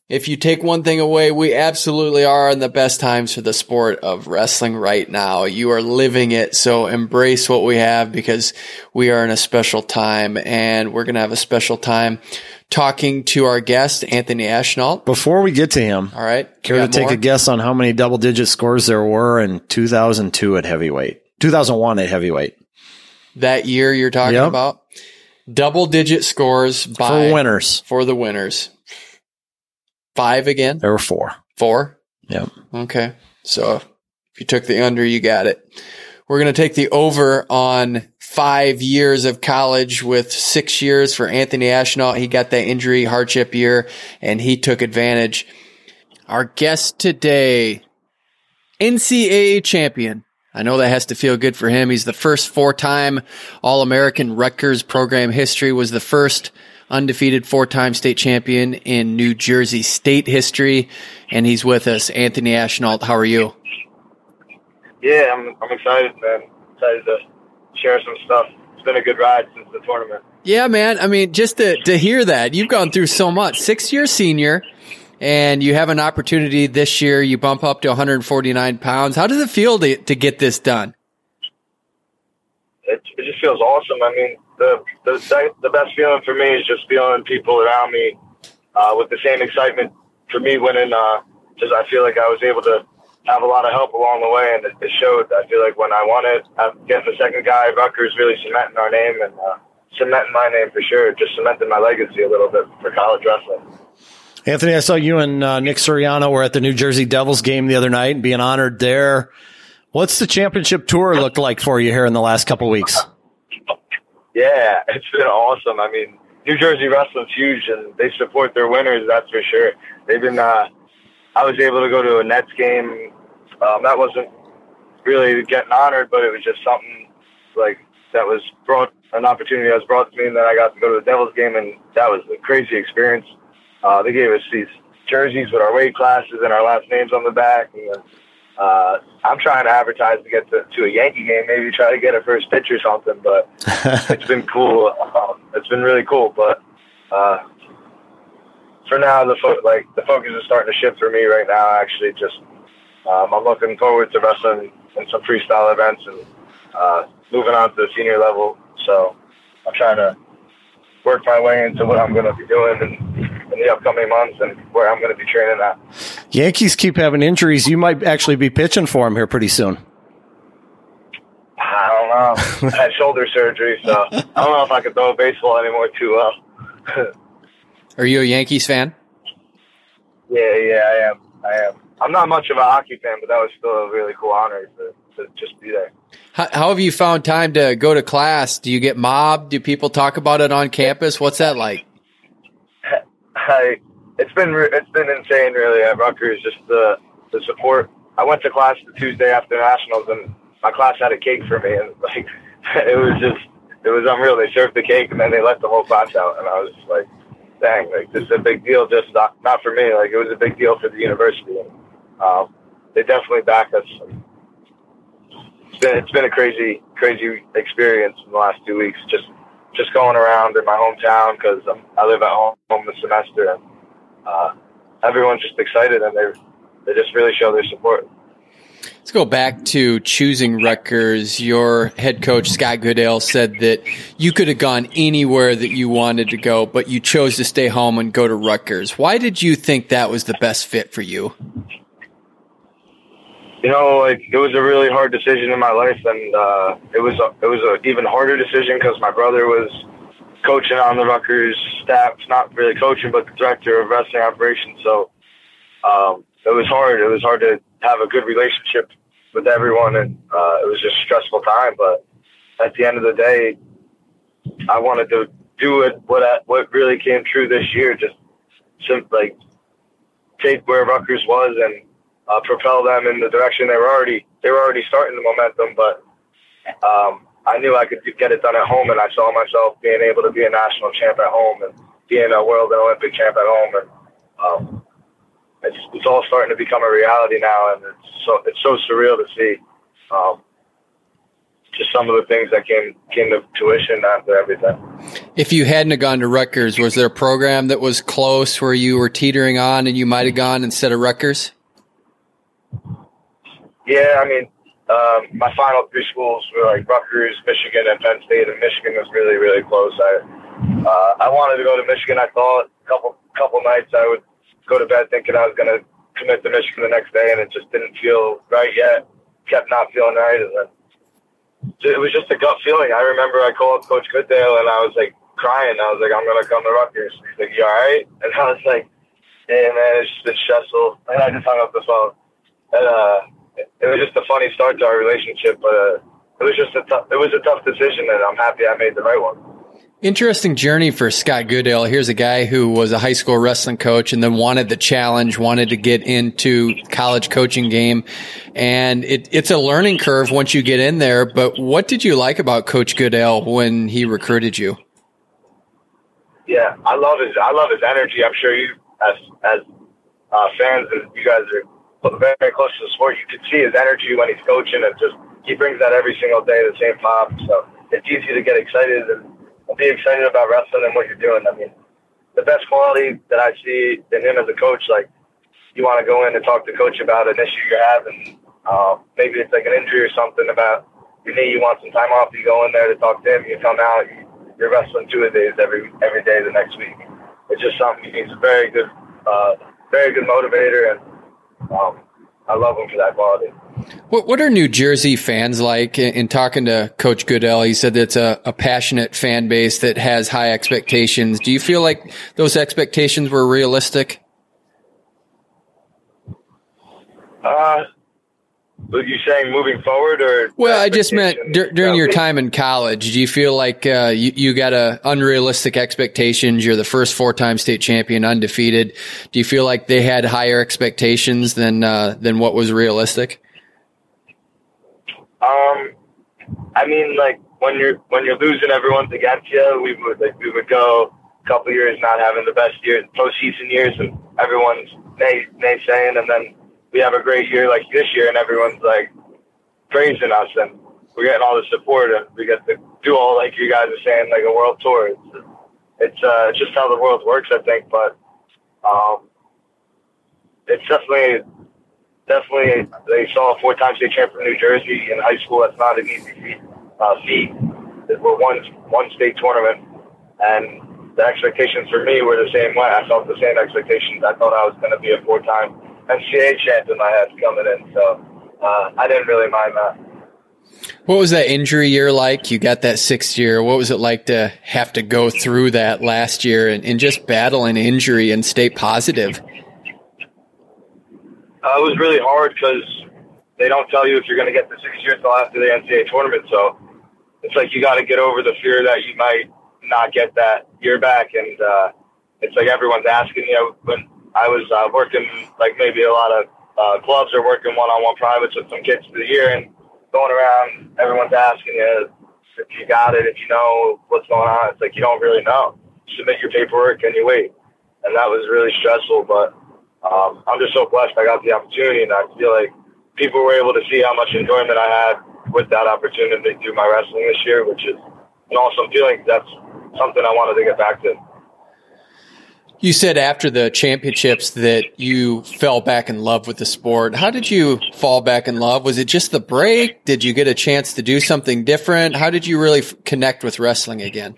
If you take one thing away, we absolutely are in the best times for the sport of wrestling right now. You are living it, so embrace what we have because we are in a special time, and we're going to have a special time talking to our guest, Anthony Ashnault. Before we get to him, all right, care to take more? a guess on how many double-digit scores there were in two thousand two at heavyweight, two thousand one at heavyweight? That year you're talking yep. about? Double-digit scores by for winners. For the winners. Five again? There were four. Four? Yep. Okay. So if you took the under, you got it. We're going to take the over on five years of college with six years for Anthony Ashnault. He got that injury hardship year, and he took advantage. Our guest today, N C double A champion. I know that has to feel good for him. He's the first four-time All-American Rutgers program history, was the first undefeated four-time state champion in New Jersey state history, and he's with us. Anthony Ashnault, how are you? Yeah, I'm I'm excited, man. Excited to share some stuff. It's been a good ride since the tournament. Yeah, man. I mean, just to, to hear that, you've gone through so much. Six-year senior, and you have an opportunity this year. You bump up to one hundred forty-nine pounds. How does it feel to, to get this done? It, it just feels awesome. I mean, the, the the best feeling for me is just feeling people around me uh, with the same excitement for me winning. Uh, just I feel like I was able to have a lot of help along the way, and it, it showed. I feel like when I won it, I'm getting the second guy, Rutgers really cementing our name and uh, cementing my name for sure, just cementing my legacy a little bit for college wrestling. Anthony, I saw you and uh, Nick Suriano were at the New Jersey Devils game the other night and being honored there. What's the championship tour look like for you here in the last couple of weeks? Yeah, it's been awesome. I mean, New Jersey wrestling's huge, and they support their winners, that's for sure. They've been, uh, I was able to go to a Nets game. Um, that wasn't really getting honored, but it was just something like that was brought, an opportunity that was brought to me, and then I got to go to the Devils game, and that was a crazy experience. Uh, they gave us these jerseys with our weight classes and our last names on the back, and then, Uh, I'm trying to advertise to get to, to a Yankee game, maybe try to get a first pitch or something, but it's been cool. Um, it's been really cool, but uh, for now, the fo- like the focus is starting to shift for me right now. Actually, just um, I'm looking forward to wrestling in some freestyle events and uh, moving on to the senior level. So I'm trying to work my way into what I'm going to be doing in, in the upcoming months and where I'm going to be training at. Yankees keep having injuries. You might actually be pitching for them here pretty soon. I don't know. I had shoulder surgery, so I don't know if I can throw a baseball anymore too well. Are you a Yankees fan? Yeah, yeah, I am. I am. I'm not much of a hockey fan, but that was still a really cool honor to, to just be there. How, how have you found time to go to class? Do you get mobbed? Do people talk about it on campus? What's that like? I, it's been it's been insane, really, at Rutgers, just the the support. I went to class the Tuesday after nationals, and my class had a cake for me, and like it was just it was unreal. They served the cake, and then they let the whole class out, and I was like, dang, like this is a big deal, just not not for me. Like it was a big deal for the university, and um, they definitely backed us. It's been it's been a crazy crazy experience in the last two weeks. Just just going around in my hometown because I live at home this semester, and uh, everyone's just excited, and they they just really show their support. Let's go back to choosing Rutgers. Your head coach, Scott Goodale, said that you could have gone anywhere that you wanted to go, but you chose to stay home and go to Rutgers. Why did you think that was the best fit for you? You know, like it was a really hard decision in my life, and uh, it was a, it was an even harder decision because my brother was coaching on the Rutgers staff, not really coaching, but the director of wrestling operations. So um, it was hard. It was hard to have a good relationship with everyone, and uh, it was just a stressful time. But at the end of the day, I wanted to do it. What I, what really came true this year, just some, like take where Rutgers was and uh, propel them in the direction they were already. They were already starting the momentum, but um, I knew I could get it done at home, and I saw myself being able to be a national champ at home and being a world and Olympic champ at home, and um, it's, it's all starting to become a reality now, and it's so it's so surreal to see um, just some of the things that came came to fruition after everything. If you hadn't have gone to Rutgers, was there a program that was close where you were teetering on and you might have gone instead of Rutgers? Yeah, I mean, um, my final three schools were like Rutgers, Michigan, and Penn State, and Michigan was really, really close. I uh, I wanted to go to Michigan. I thought a couple couple nights I would go to bed thinking I was going to commit to Michigan the next day, and it just didn't feel right yet. Kept not feeling right, and then it was just a gut feeling. I remember I called Coach Goodale, and I was like crying. I was like, I'm going to come to Rutgers. He's like, you all right? And I was like, yeah, man, it's just been stressful. And I just hung up the phone. And uh, it, it was just a funny start to our relationship, but uh, it was just a tough, it was a tough decision, and I'm happy I made the right one. Interesting journey for Scott Goodale. Here's a guy who was a high school wrestling coach and then wanted the challenge, wanted to get into college coaching game. And it, it's a learning curve once you get in there. But what did you like about Coach Goodale when he recruited you? Yeah, I love his, I love his energy. I'm sure you, as, as uh, fans, and you guys are very close to the sport, you can see his energy when he's coaching, and just, he brings that every single day, the same pop. So it's easy to get excited and I'll be excited about wrestling and what you're doing. I mean, the best quality that I see in him as a coach, like, you want to go in and talk to coach about an issue you're having. Uh, maybe it's like an injury or something about your knee. You want some time off. You go in there to talk to him. You come out. You, you're wrestling two a days every every day the next week. It's just something. He's a very good, uh, very good motivator, and um, I love him for that quality. What What are New Jersey fans like? In, in talking to Coach Goodale, he said it's a, a passionate fan base that has high expectations. Do you feel like those expectations were realistic? Uh, are you saying moving forward, or? Well, I just meant dur- during your time in college, do you feel like uh, you, you got a unrealistic expectations? You're the first four-time state champion, undefeated. Do you feel like they had higher expectations than uh, than what was realistic? Um, I mean, like, when you're when you're losing, everyone's against you. We would like we would go a couple years not having the best years, postseason years, and everyone's nay naysaying, and then we have a great year like this year, and everyone's like praising us, and we're getting all the support, and we get to do all, like you guys are saying, like a world tour. It's it's, uh, it's just how the world works, I think. But um, it's definitely. Definitely, they saw a four-time state champion from New Jersey in high school. That's not an easy feat. Uh, feat. We're one one state tournament, and the expectations for me were the same way. I felt the same expectations. I thought I was going to be a four-time N C double A champ in my head coming in, so uh, I didn't really mind that. What was that injury year like? You got that sixth year. What was it like to have to go through that last year and, and just battle an injury and stay positive? Uh, it was really hard because they don't tell you if you're going to get the sixth year until after the N C double A tournament. So it's like you got to get over the fear that you might not get that year back. And uh, it's like everyone's asking you. When I was uh, working, like maybe a lot of uh, clubs are working one-on-one privates with some kids for the year, and going around, everyone's asking you if you got it, if you know what's going on. It's like you don't really know. Submit your paperwork and you wait. And that was really stressful, but Um, I'm just so blessed I got the opportunity, and I feel like people were able to see how much enjoyment I had with that opportunity through my wrestling this year, which is an awesome feeling. That's something I wanted to get back to. You said after the championships that you fell back in love with the sport. How did you fall back in love? Was it just the break? Did you get a chance to do something different? How did you really f- connect with wrestling again?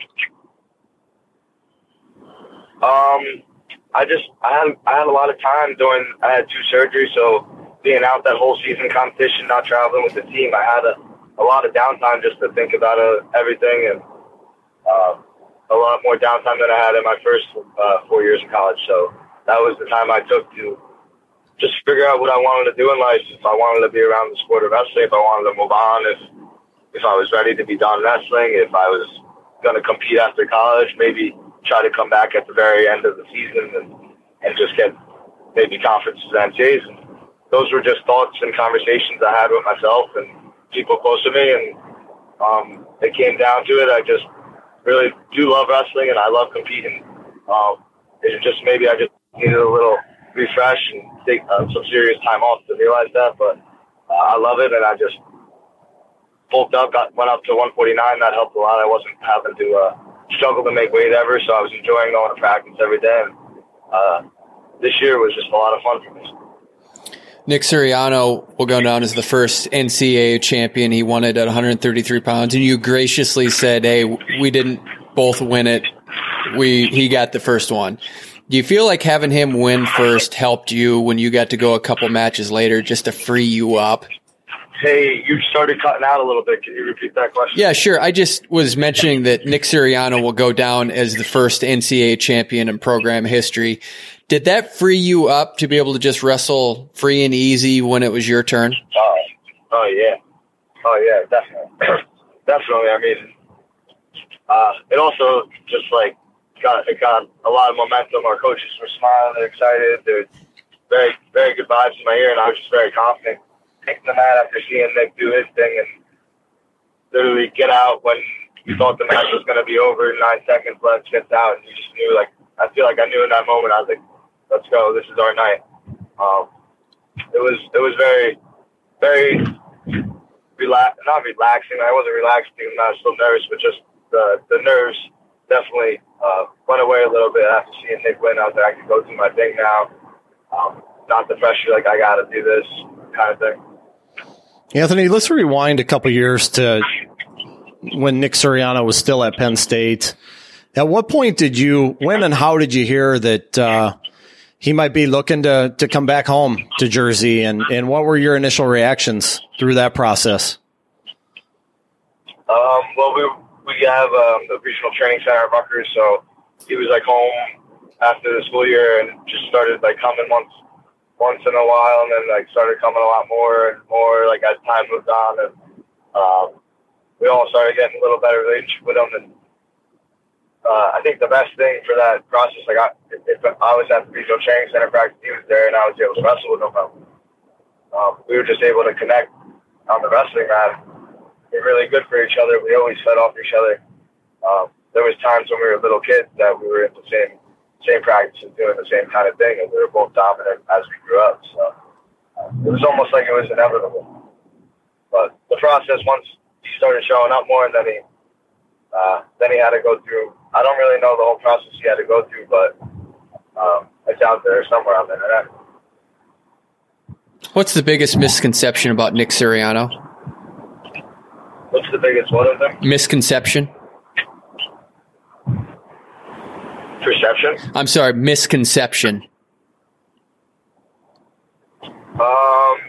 Um, I just, I had, I had a lot of time during, I had two surgeries, so being out that whole season competition, not traveling with the team, I had a, a lot of downtime just to think about uh, everything, and uh, a lot more downtime than I had in my first uh, four years of college. So that was the time I took to just figure out what I wanted to do in life. If I wanted to be around the sport of wrestling, if I wanted to move on, if if I was ready to be done wrestling, if I was going to compete after college, maybe try to come back at the very end of the season and, and just get maybe conferences and N C double A's. And those were just thoughts and conversations I had with myself and people close to me. And um, it came down to it. I just really do love wrestling, and I love competing. Um, it's just maybe I just needed a little refresh and take uh, some serious time off to realize that. But uh, I love it, and I just bulked up, got went up to one forty-nine. That helped a lot. I wasn't having to uh, struggled to make weight ever, so I was enjoying going to practice every day. And, uh, this year was just a lot of fun for me. Nick Suriano will go down as the first N C double A champion. He won it at one hundred thirty-three pounds, and you graciously said, hey, we didn't both win it. We He got the first one. Do you feel like having him win first helped you when you got to go a couple matches later just to free you up? Hey, you started cutting out a little bit. Can you repeat that question? Yeah, sure. I just was mentioning that Nick Suriano will go down as the first N C double A champion in program history. Did that free you up to be able to just wrestle free and easy when it was your turn? Oh, oh yeah. Oh, yeah, definitely. Definitely. I mean, uh, it also just, like, got it got a lot of momentum. Our coaches were smiling. They're excited. They're very, very good vibes in my ear, and I was just very confident. Taking the mat after seeing Nick do his thing and literally get out when you thought the match was going to be over, nine seconds left, gets out, and you just knew, like, I feel like I knew in that moment, I was like, let's go, this is our night. Um, it was, it was very, very relax, not relaxing. I wasn't relaxed because I was still nervous, but just the, the nerves definitely uh, went away a little bit after seeing Nick win. I was like, I can go do my thing now. Um, not the pressure, like, I got to do this kind of thing. Anthony, let's rewind a couple years to when Nick Suriano was still at Penn State. At what point did you, when and how did you hear that uh, he might be looking to, to come back home to Jersey, and, and what were your initial reactions through that process? Um, well, we we have um, the regional training center at Rutgers, so he was like home after the school year and just started like coming once once in a while, and then like started coming a lot more and more like as time moved on, and um, we all started getting a little better relationship with him. And uh, I think the best thing for that process, like I, if, if I was at the regional training center practice, he was there, and I was able to wrestle with him. Um, we were just able to connect on the wrestling mat. We're really good for each other. We always fed off each other. Um, there was times when we were little kids that we were in the same same practices doing the same kind of thing, and we were both dominant as we grew up. So uh, it was almost like it was inevitable. But the process, once he started showing up more, and then he uh, then he had to go through. I don't really know the whole process he had to go through, but um, it's out there somewhere on the internet. What's the biggest misconception about Nick Suriano? What's the biggest one of them? Misconception. Perception? I'm sorry, misconception. Um,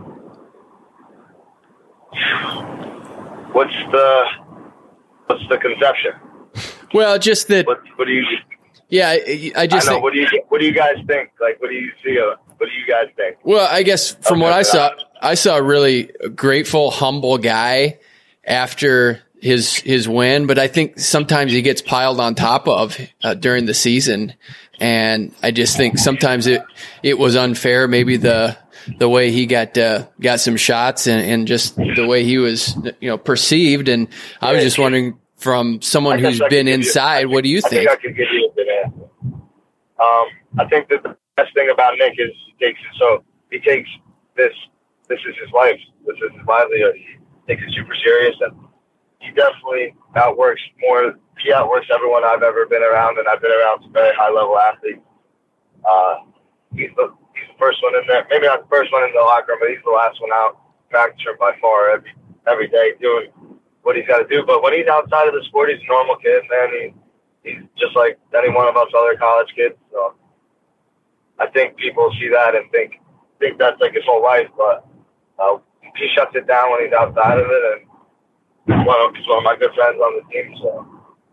what's the what's the conception? Well, just that. What, what do you? Yeah, I, I just. I know. Think, what do you What do you guys think? Like, what do you see? Uh, what do you guys think? Well, I guess from Okay, what I saw, that. I saw a really grateful, humble guy after his his win, but I think sometimes he gets piled on top of uh, during the season, and I just think sometimes it it was unfair. Maybe the the way he got uh, got some shots, and, and just the way he was, you know, perceived. And I was just wondering, from someone I guess who's I been could give inside, you, what do you I think? think I could give you a good answer. Um, I think that the best thing about Nick is he takes it so he takes this. This is his life. This is his livelihood. He takes it super serious, and he definitely outworks more. He outworks everyone I've ever been around, and I've been around some very high level athletes. Uh, he's the he's the first one in there. Maybe not the first one in the locker room, but he's the last one out practicing by far every every day doing what he's got to do. But when he's outside of the sport, he's a normal kid, man. He he's just like any one of us other college kids. So I think people see that and think think that's like his whole life, but uh, he shuts it down when he's outside of it, and he's one of, he's one of my good friends on the team. So.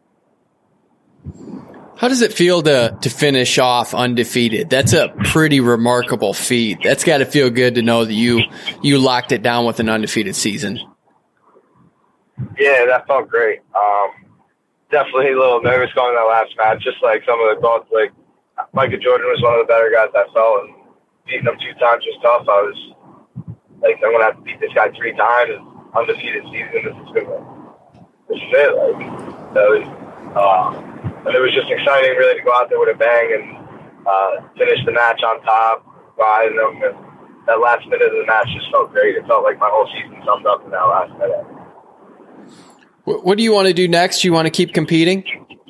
How does it feel to to finish off undefeated? That's a pretty remarkable feat. That's got to feel good to know that you you locked it down with an undefeated season. Yeah, that felt great. Um, definitely a little nervous going to that last match, just like some of the thoughts. Like Michael Jordan was one of the better guys I felt, and beating him two times was tough. I was like, I'm gonna have to beat this guy three times. Undefeated season. This is gonna. This is it. Like, so it was, uh, and it was just exciting, really, to go out there with a bang and uh, finish the match on top, riding them. And that last minute of the match just felt great. It felt like my whole season summed up in that last minute. What do you want to do next? You want to keep competing?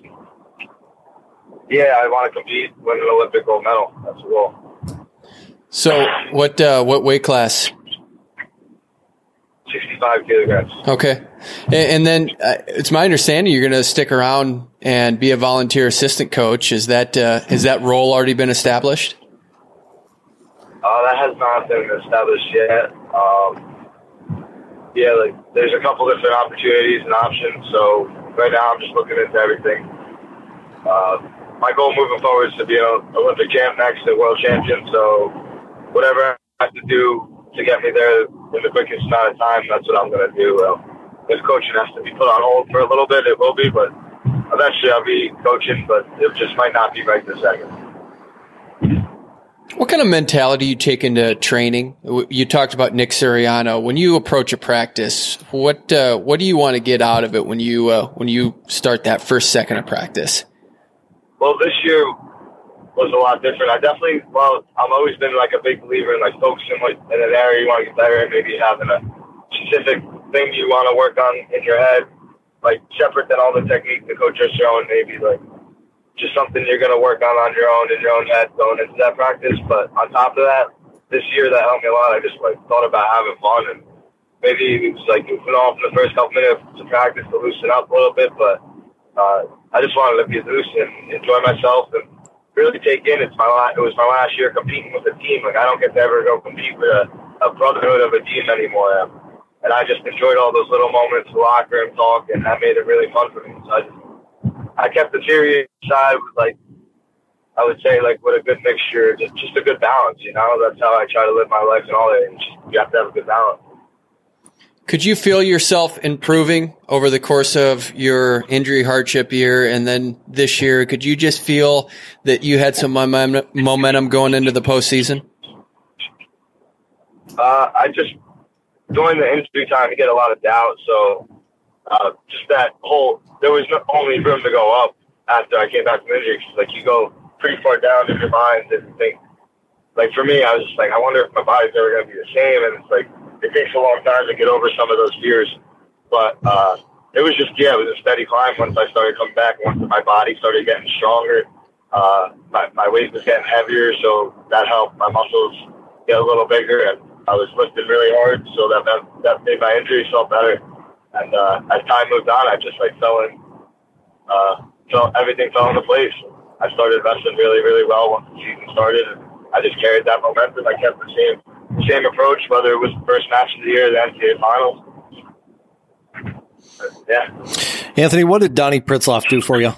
yeah, I want to compete, win an Olympic gold medal. That's the goal. So what uh, what weight class? sixty-five kilograms. Okay. And, and then uh, it's my understanding you're going to stick around and be a volunteer assistant coach. Is that uh, has that role already been established? Uh, that has not been established yet. Um, yeah, like there's a couple different opportunities and options. So right now I'm just looking into everything. Uh, my goal moving forward is to be an Olympic champ next, a world champion. So whatever I have to do to get me there in the quickest amount of time, that's what I'm going to do. Uh, if coaching has to be put on hold for a little bit, it will be, but eventually I'll be coaching, but it just might not be right this second. What kind of mentality you take into training? You talked about Nick Suriano. When you approach a practice, what uh, what do you want to get out of it when you uh, when you start that first second of practice? Well, this year was a lot different. I definitely, well, I've always been like a big believer in like focusing like in an area you want to get better at, maybe having a specific thing you want to work on in your head, like separate than all the technique the coach is showing, maybe like just something you're going to work on on your own in your own head going into that practice. But on top of that, this year that helped me a lot. I just like thought about having fun, and maybe it was like goofing off in the first couple minutes to practice to loosen up a little bit, but uh, I just wanted to be loose and enjoy myself and really take in. It's my last, it was my last year competing with a team. Like I don't get to ever go compete with a, a brotherhood of a team anymore. And I just enjoyed all those little moments, the locker room talk, and that made it really fun for me. So I just, I kept the serious side with like, I would say like with a good mixture, just, just a good balance, you know? That's how I try to live my life and all that. And just, you have to have a good balance. Could you feel yourself improving over the course of your injury hardship year and then this year? Could you just feel that you had some momentum going into the postseason? Uh, I just, during the injury time, you get a lot of doubt. So uh, just that whole, there was no, only room to go up after I came back from injury. Like you go pretty far down in your mind and think, like for me, I was just like, I wonder if my body's ever going to be the same. And it's like, it takes a long time to get over some of those fears, but uh, it was just, yeah, it was a steady climb once I started coming back, once my body started getting stronger. Uh, my, my weight was getting heavier, so that helped my muscles get a little bigger, and I was lifting really hard, so that that, that made my injury felt better. And uh, as time moved on, I just like fell in, uh, felt, everything fell into place. I started wrestling really, really well once the season started, and I just carried that momentum. I kept the same same approach, whether it was the first match of the year or the N C double A finals. But, yeah. Anthony, what did Donnie Pritzloff do for you?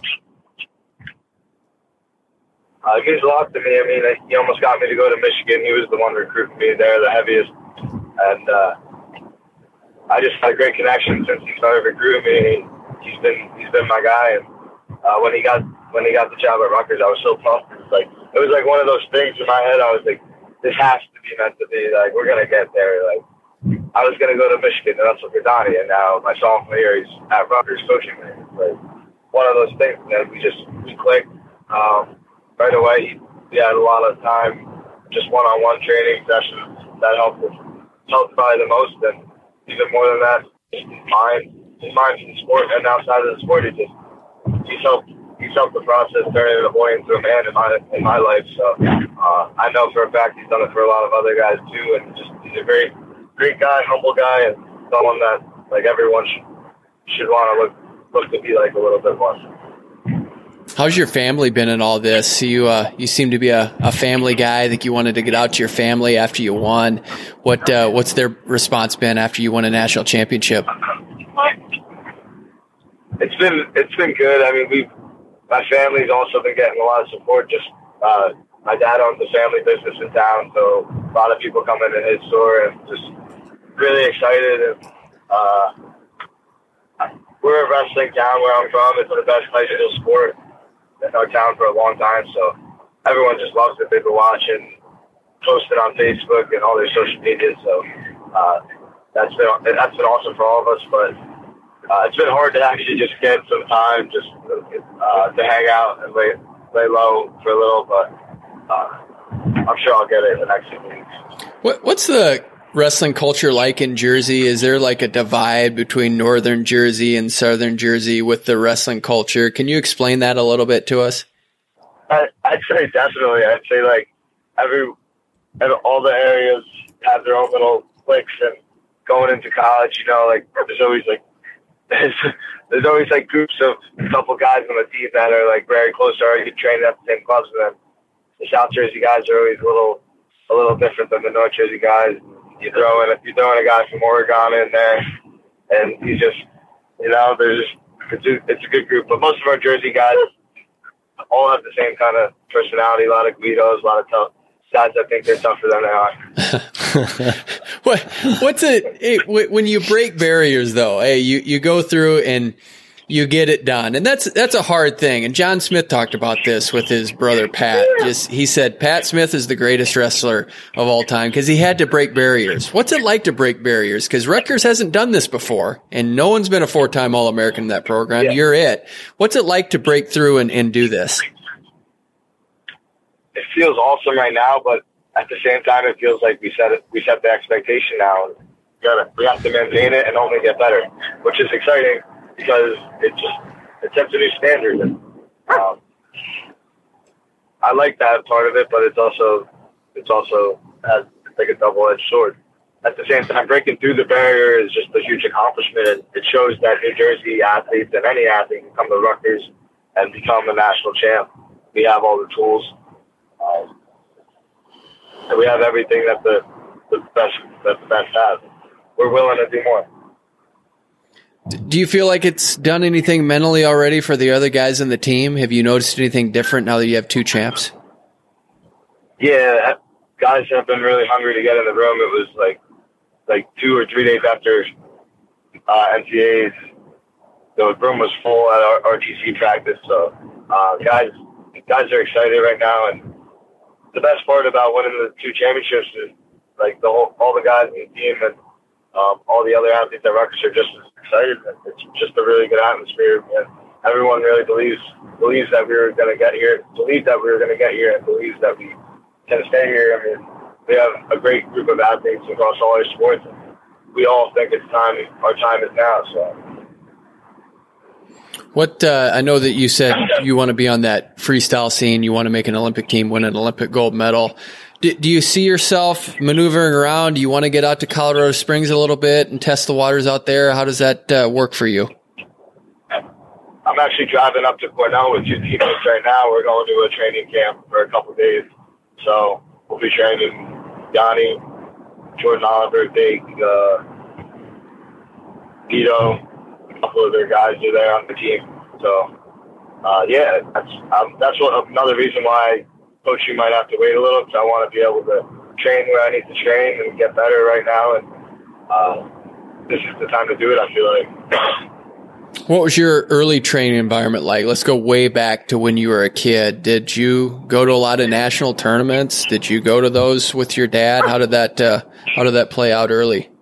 Uh, it means a lot to me. I mean, he almost got me to go to Michigan. He was the one recruiting me there, the heaviest. And uh, I just had a great connection since he started recruiting me. He's been he's been my guy. And uh, when he got when he got the job at Rutgers, I was so pumped. It was like it was like one of those things in my head. I was like, this has to be meant to be. Like, we're going to get there. Like, I was going to go to Michigan and wrestle for Donnie, and now my sophomore year, he's at Rutgers coaching me. It's like one of those things that we just we clicked um, right away. He, he had a lot of time, just one-on-one training sessions that helped us, helped probably the most, and even more than that, his mind, his mind in the sport and outside of the sport, he just he's helped. He's helped the process turning a boy into a man in my in my life. So uh, I know for a fact he's done it for a lot of other guys too. And just he's a very great guy, humble guy, and someone that like everyone should should want to look look to be like a little bit more. How's your family been in all this? You uh, you seem to be a, a family guy. I think you wanted to get out to your family after you won. What uh, what's their response been after you won a national championship? It's been it's been good. I mean, we've. My family's also been getting a lot of support. Just uh, my dad owns a family business in town, so a lot of people come into his store and just really excited. And uh, we're a wrestling town where I'm from. It's the best high school sport in our town for a long time, so everyone just loves it. They've been watching, posting on Facebook and all their social media. So uh, that's been that's been awesome for all of us, but. Uh, it's been hard to actually just get some time just uh, to hang out and lay, lay low for a little, but uh, I'm sure I'll get it in the next few weeks. What, what's the wrestling culture like in Jersey? Is there like a divide between northern Jersey and southern Jersey with the wrestling culture? Can you explain that a little bit to us? I, I'd say definitely. I'd say like every, every all the areas have their own little cliques, and going into college, you know, like there's always like there's, there's always like groups of a couple guys on the team that are like very close to already training at the same clubs, and then the South Jersey guys are always a little a little different than the North Jersey guys. You throw in you throw in a guy from Oregon in there, and he's just you know there's just it's a, it's a good group. But most of our Jersey guys all have the same kind of personality. A lot of Guidos, a lot of tough guys that think they're tougher than they are. what what's it hey, when you break barriers though? Hey, you you go through and you get it done, and that's that's a hard thing. And John Smith talked about this with his brother Pat. Just he said Pat Smith is the greatest wrestler of all time because he had to break barriers. What's it like to break barriers? Because Rutgers hasn't done this before, and no one's been a four-time All-American in that program. Yeah. You're it. What's it like to break through and, and do this? It feels awesome right now, but at the same time, it feels like we set it, we set the expectation now. And we gotta we have to maintain it and only get better, which is exciting. Because it just it sets a new standard, and um, I like that part of it. But it's also it's also has like a double-edged sword. At the same time, breaking through the barrier is just a huge accomplishment, and it shows that New Jersey athletes and any athlete can come to Rutgers and become a national champ. We have all the tools, um, and we have everything that the the best that the best have. We're willing to do more. Do you feel like it's done anything mentally already for the other guys in the team? Have you noticed anything different now that you have two champs? Yeah, guys have been really hungry to get in the room. It was like like two or three days after uh, N C A As. The room was full at our R T C practice. So uh, guys, guys are excited right now. And the best part about winning the two championships is like the whole, all the guys in the team and um, all the other athletes at Rutgers are just as excited. It's just a really good atmosphere, and everyone really believes believes that we were going to get here, believes that we were going to get here, and believes that we can stay here. I mean, we have a great group of athletes across all our sports. And we all think it's time. Our time is now. So, what uh, I know that you said you want to be on that freestyle scene. You want to make an Olympic team, win an Olympic gold medal. Do, do you see yourself maneuvering around? Do you want to get out to Colorado Springs a little bit and test the waters out there? How does that uh, work for you? I'm actually driving up to Cornell with two teammates right now. We're going to a training camp for a couple of days. So we'll be training Yanni, Jordan Oliver, Dake, uh, Vito, a couple of their guys are there on the team. So, uh, yeah, that's um, that's what, another reason why coaching might have to wait a little, because I want to be able to train where I need to train and get better right now. And uh, this is the time to do it, I feel like. What was your early training environment like? Let's go way back to when you were a kid. Did you go to a lot of national tournaments? Did you go to those with your dad? How did that uh, how did that play out early?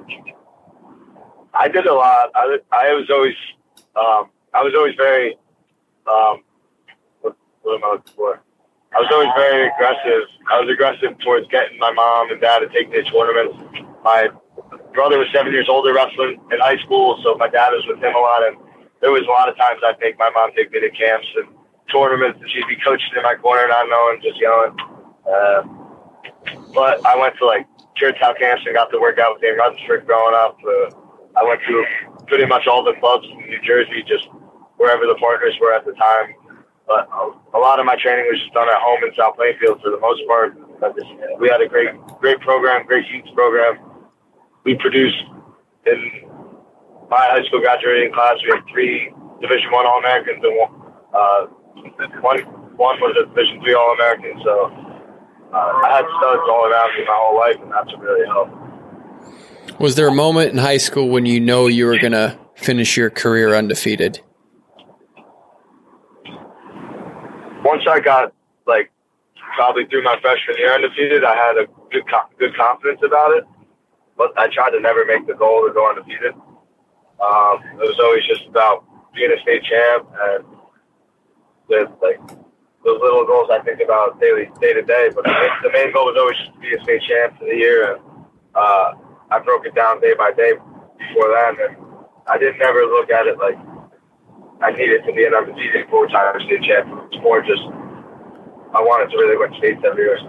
I did a lot. I, I was always um, I was always very um, what, what am I looking for? I was always very aggressive. I was aggressive towards getting my mom and dad to take me to tournaments. My brother was seven years older wrestling in high school, so my dad was with him a lot. And there was a lot of times I'd make my mom take me to camps and tournaments, and she'd be coaching in my corner, not knowing, just yelling. Uh, but I went to like Churchtown camps and got to work out with Dave Rutherford growing up. Uh, I went to pretty much all the clubs in New Jersey, just wherever the partners were at the time. But a lot of my training was just done at home in South Plainfield for the most part. We had a great, great program, great youth program. We produced in my high school graduating class. We had three Division One All Americans, and one, uh, one one was a Division Three All American. So uh, I had studs all around me my whole life, and that's what really helped. Was there a moment in high school when you know you were going to finish your career undefeated? Once I got, like, probably through my freshman year undefeated, I had a good good confidence about it. But I tried to never make the goal to go undefeated. Um, it was always just about being a state champ, and with, like, those little goals I think about daily, day to day. But the main, the main goal was always just to be a state champ for the year, and uh, I broke it down day by day before then, and I didn't ever look at it like I needed to be an undefeated four-time state champ. It's more just I wanted to really win states every year.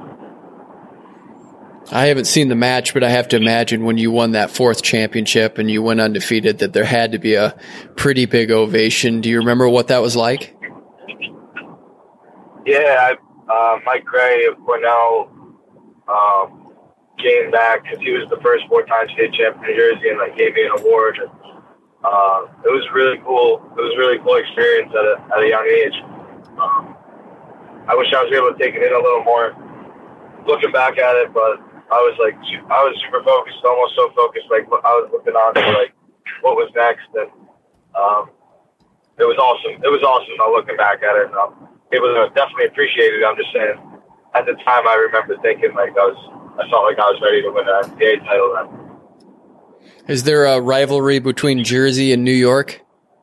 I haven't seen the match, but I have to imagine when you won that fourth championship and you went undefeated that there had to be a pretty big ovation. Do you remember what that was like? Yeah, I, uh, Mike Gray of Cornell um, came back because he was the first four-time state champ in New Jersey and like gave me an award. And, uh, it was really cool. It was a really cool experience at a, at a young age. Um, I wish I was able to take it in a little more looking back at it, but I was like, I was super focused, almost so focused, like I was looking on to like what was next, and um, it was awesome. It was awesome. Now looking back at it, and I'm able to definitely appreciate it. I'm just saying, at the time, I remember thinking like I was, I felt like I was ready to win an N C A A title then. Is there a rivalry between Jersey and New York?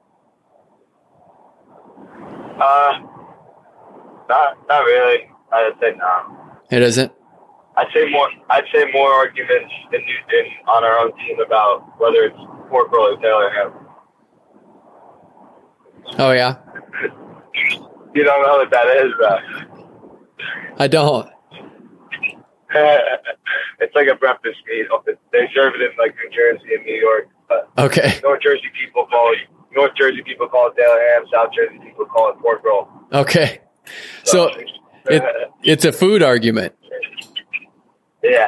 Uh, not not really. I'd say no. It isn't. I'd say more. I'd say more arguments in, in on our own team about whether it's Port Royal or Taylor Ham. Oh yeah. You don't know what that is, bro. I don't. It's like a breakfast meat. They serve it in like New Jersey and New York. But Okay. North Jersey people call it North Jersey people call it Taylor Ham. South Jersey people call it Port Royal. Okay. So it, it's a food argument. Yeah.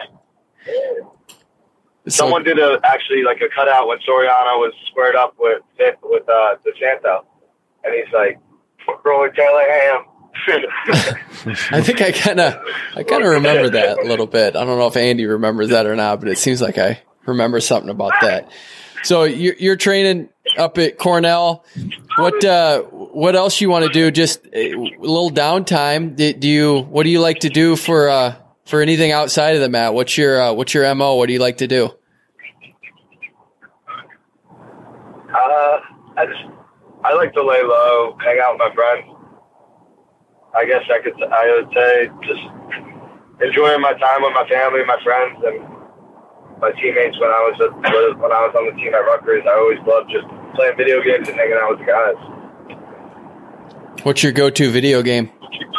So, Someone did a actually like a cutout when Soriano was squared up with with uh, DeSanto, and he's like, "Bro, Taylor Ham." I think I kind of I kind of remember that a little bit. I don't know if Andy remembers that or not, but it seems like I remember something about that. So you're, you're training up at Cornell. What uh, what else you want to do? Just a little downtime. Do, do you what do you like to do for? Uh, For anything outside of the mat, what's your uh, what's your M O? What do you like to do? Uh, I just I like to lay low, hang out with my friends. I guess I could I would say just enjoying my time with my family, my friends, and my teammates. When I was at, when I was on the team at Rutgers, I always loved just playing video games and hanging out with the guys. What's your go-to video game?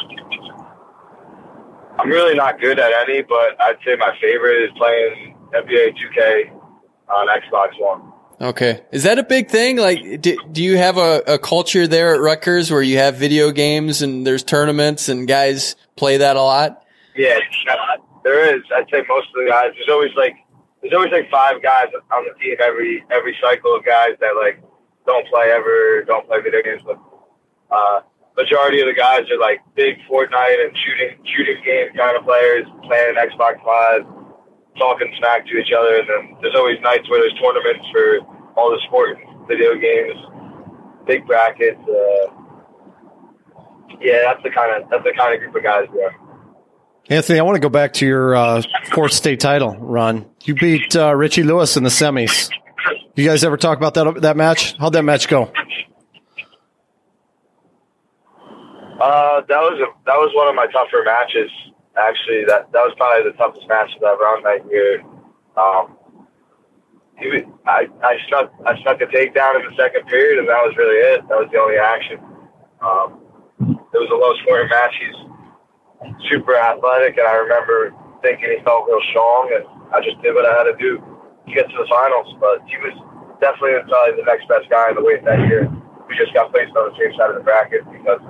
I'm really not good at any, but I'd say my favorite is playing N B A two K on Xbox One. Okay. Is that a big thing? Like, do, do you have a, a culture there at Rutgers where you have video games and there's tournaments and guys play that a lot? Yeah, there is. I'd say most of the guys, there's always like, there's always like five guys on the team every, every cycle of guys that like don't play ever, don't play video games, but, uh, majority of the guys are like big Fortnite and shooting shooting game kind of players, playing Xbox Live, talking smack to each other. And then there's always nights where there's tournaments for all the sport video games, big brackets. Uh, yeah, that's the kind of that's the kind of group of guys we are. Anthony, I want to go back to your uh, fourth state title run. You beat uh, Richie Lewis in the semis. You guys ever talk about that that match? How'd that match go? Uh, that was a, that was one of my tougher matches. Actually, that that was probably the toughest match that I've run that year. Um, he was, I I struck I struck a takedown in the second period, and that was really it. That was the only action. Um, it was a low scoring match. He's super athletic, and I remember thinking he felt real strong, and I just did what I had to do to get to the finals. But he was definitely probably the next best guy in the weight that year. We just got placed on the same side of the bracket because.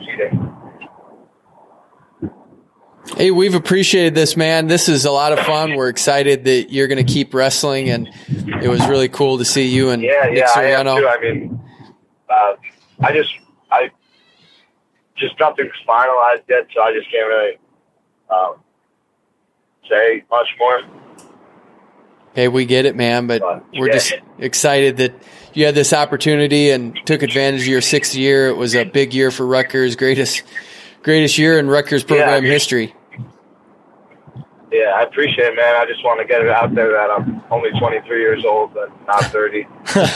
Hey, we've appreciated this, man. This is a lot of fun. We're excited that you're going to keep wrestling, and it was really cool to see you and yeah, Nick yeah, Soriano. I am too. I mean, uh, I just, I just nothing's finalized yet, so I just can't really um, say much more. Hey, we get it, man, but But, we're yeah. just excited that you had this opportunity and took advantage of your sixth year. It was a big year for Rutgers, greatest greatest year in Rutgers program Yeah. history. Yeah, I appreciate it, man. I just want to get it out there that I'm only twenty-three years old and not thirty.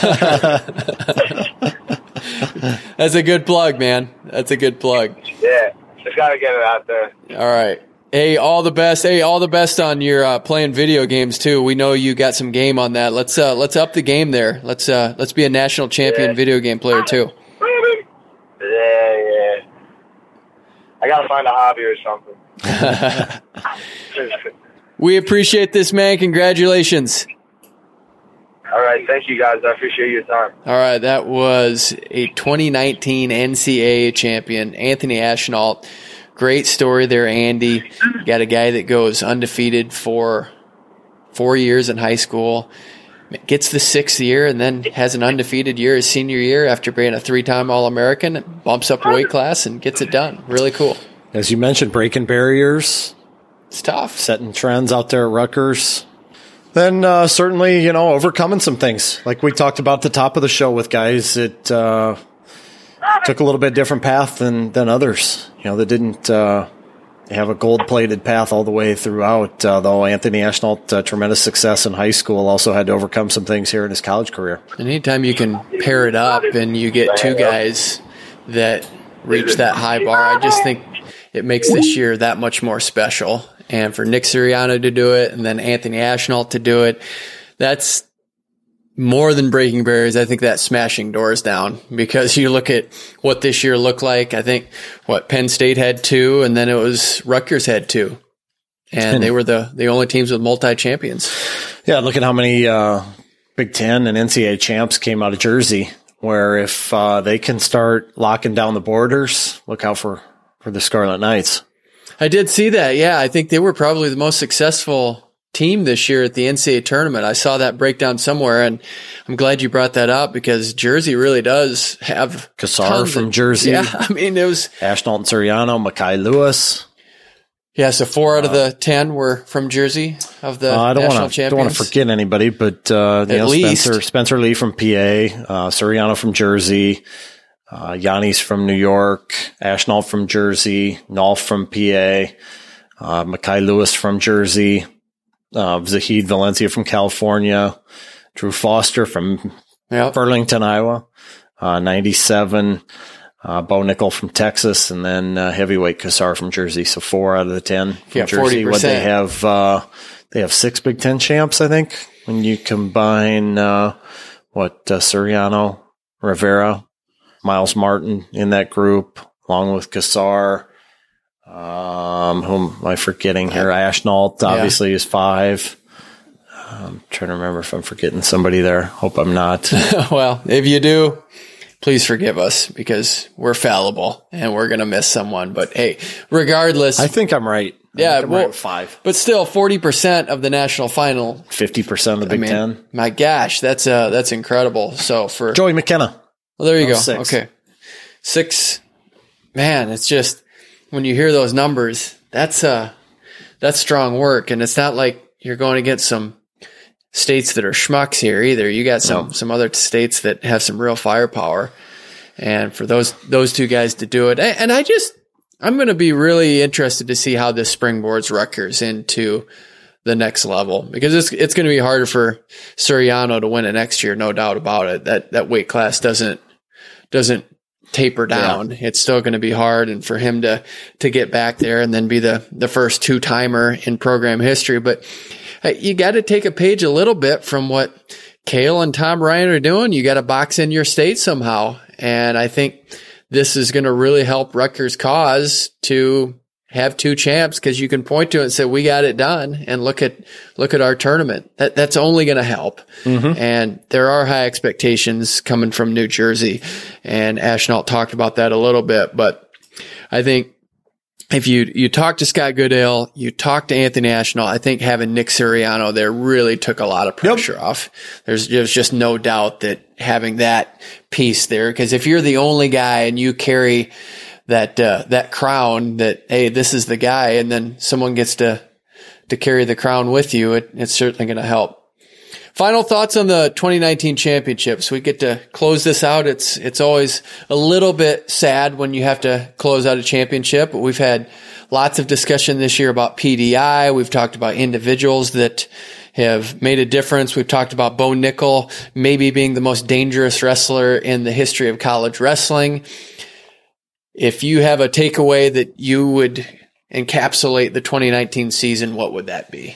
That's a good plug, man. That's a good plug. Yeah, just got to get it out there. All right. Hey, all the best. Hey, all the best on your uh, playing video games too. We know you got some game on that. Let's uh, let's up the game there. Let's uh, let's be a national champion Yeah. video game player too. Yeah, yeah. I I got to find a hobby or something. We appreciate this, man. Congratulations. All right. Thank you, guys. I appreciate your time. All right. That was a twenty nineteen N C double A champion, Anthony Ashnault. Great story there, Andy. Got a guy that goes undefeated for four years in high school, gets the sixth year, and then has an undefeated year his senior year after being a three-time All-American, bumps up a weight class, and gets it done. Really cool. As you mentioned, breaking barriers. It's tough. Setting trends out there at Rutgers. Then uh, certainly, you know, overcoming some things. Like we talked about at the top of the show with guys that uh, took a little bit different path than, than others. You know, that didn't uh, have a gold-plated path all the way throughout, uh, though Anthony Ashnault, uh, tremendous success in high school, also had to overcome some things here in his college career. And anytime you can pair it up and you get two guys that reach that high bar, I just think it makes this year that much more special. And for Nick Suriano to do it and then Anthony Ashnault to do it, that's more than breaking barriers. I think that's smashing doors down, because you look at what this year looked like. I think what Penn State had two, and then it was Rutgers had two. And they were the, the only teams with multi-champions. Yeah, look at how many uh, Big Ten and N C double A champs came out of Jersey, where if uh, they can start locking down the borders, look out for, for the Scarlet Knights. I did see that. Yeah, I think they were probably the most successful team this year at the N C double A tournament. I saw that breakdown somewhere, and I'm glad you brought that up, because Jersey really does have Kassar from of, Jersey. Yeah, I mean, it was Ashnault and Suriano, Makai Lewis. Yeah, so four out of the ten were from Jersey of the uh, I don't national wanna, champions. Don't want to forget anybody, but uh, you At know, least. Spencer, Spencer Lee from P A, uh, Suriano from Jersey, uh, Yannis from New York, Ashnault from Jersey, Nolf from P A, uh, Makai Lewis from Jersey, uh, Zahid Valencia from California, Drew Foster from Yep. Burlington, Iowa, uh, ninety-seven, uh, Bo Nickel from Texas, and then uh, heavyweight Kassar from Jersey. So four out of the ten from Yeah, Jersey. forty percent. What they have, uh, they have six Big Ten champs, I think, when you combine uh, what uh, Suriano, Rivera, Miles Martin in that group, along with Kassar. Um, whom am I forgetting here? Ashnault, obviously, yeah. is five. I'm trying to remember if I'm forgetting somebody there. Hope I'm not. Well, if you do, please forgive us, because we're fallible and we're going to miss someone. But hey, regardless. I think I'm right. I Yeah, I'm well, right five. But still, forty percent of the national final. fifty percent of the Big I mean, Ten. My gosh, that's uh, that's incredible. So for Joey McKenna. Well, there you Oh, go. six. Okay. Six. Man, it's just, when you hear those numbers, that's uh, that's strong work. And it's not like you're going against some states that are schmucks here either. You got some, No. some other states that have some real firepower. And for those, those two guys to do it. And I just, I'm going to be really interested to see how this springboards Rutgers into the next level, because it's, it's going to be harder for Suriano to win it next year. No doubt about it. That, that weight class doesn't, doesn't taper down. Yeah. It's still going to be hard. And for him to, to get back there and then be the, the first two timer in program history. But uh, you got to take a page a little bit from what Cale and Tom Ryan are doing. You got to box in your state somehow. And I think this is going to really help Rutgers' cause to have two champs, because you can point to it and say, we got it done, and look at, look at our tournament. That, that's only going to help. Mm-hmm. And there are high expectations coming from New Jersey, and Ashnault talked about that a little bit, but I think if you, you talk to Scott Goodale, you talk to Anthony Ashnault, I think having Nick Suriano there really took a lot of pressure yep. off. There's, there's just no doubt that having that piece there, because if you're the only guy and you carry that, uh, that crown that, hey, this is the guy, and then someone gets to, to carry the crown with you, it, it's certainly going to help. Final thoughts on the twenty nineteen championships. We get to close this out. It's, it's always a little bit sad when you have to close out a championship, but we've had lots of discussion this year about P D I. We've talked about individuals that have made a difference. We've talked about Bo Nickel maybe being the most dangerous wrestler in the history of college wrestling. If you have a takeaway that you would encapsulate the twenty nineteen season, what would that be?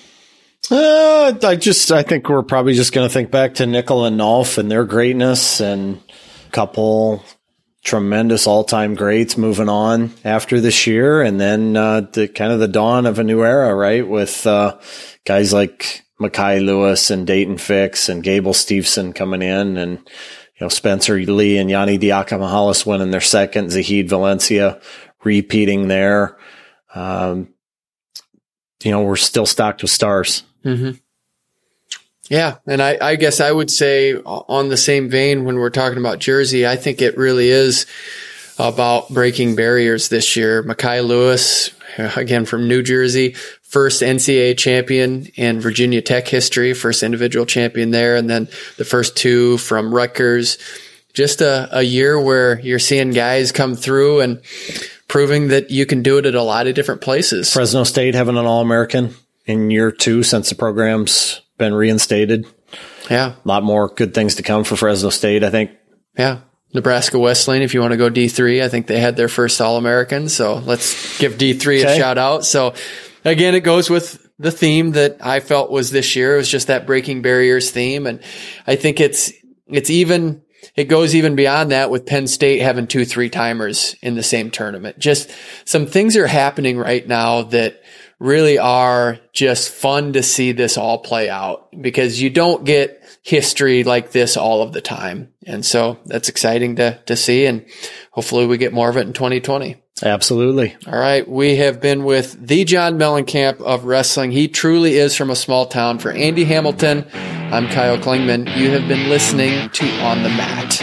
Uh, I just, I think we're probably just going to think back to Nickel and Nolf and their greatness, and a couple tremendous all-time greats moving on after this year, and then uh, the kind of the dawn of a new era, right? With uh, guys like Mekhi Lewis and Dayton Fix and Gable Steveson coming in, and you know Spencer Lee and Yanni Diakomahalis winning their second, Zahid Valencia repeating there. Um, you know, we're still stocked with stars. Mm-hmm. Yeah. And I, I guess I would say on the same vein, when we're talking about Jersey, I think it really is about breaking barriers this year. Mekhi Lewis, again, from New Jersey, first N C double A champion in Virginia Tech history, first individual champion there. And then the first two from Rutgers. Just a, a year where you're seeing guys come through and proving that you can do it at a lot of different places. Fresno State having an All-American in year two since the program's been reinstated. Yeah. A lot more good things to come for Fresno State, I think. Yeah. Nebraska Wesleyan, if you want to go D three, I think they had their first All-American. So let's give D three okay. a shout out. So again, it goes with the theme that I felt was this year. It was just that breaking barriers theme. And I think it's, it's even, it goes even beyond that with Penn State having two three timers in the same tournament. Just some things are happening right now that really are just fun to see this all play out, because you don't get history like this all of the time. And so that's exciting to, to see. And hopefully we get more of it in twenty twenty. Absolutely. All right. We have been with the John Mellencamp of wrestling. He truly is from a small town. For Andy Hamilton, I'm Kyle Klingman. You have been listening to On the Mat.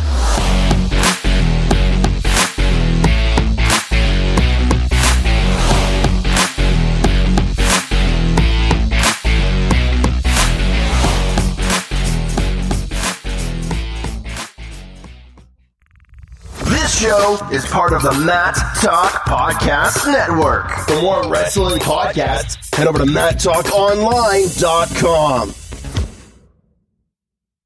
This show is part of the Mat Talk Podcast Network. For more wrestling podcasts, head over to mat talk online dot com.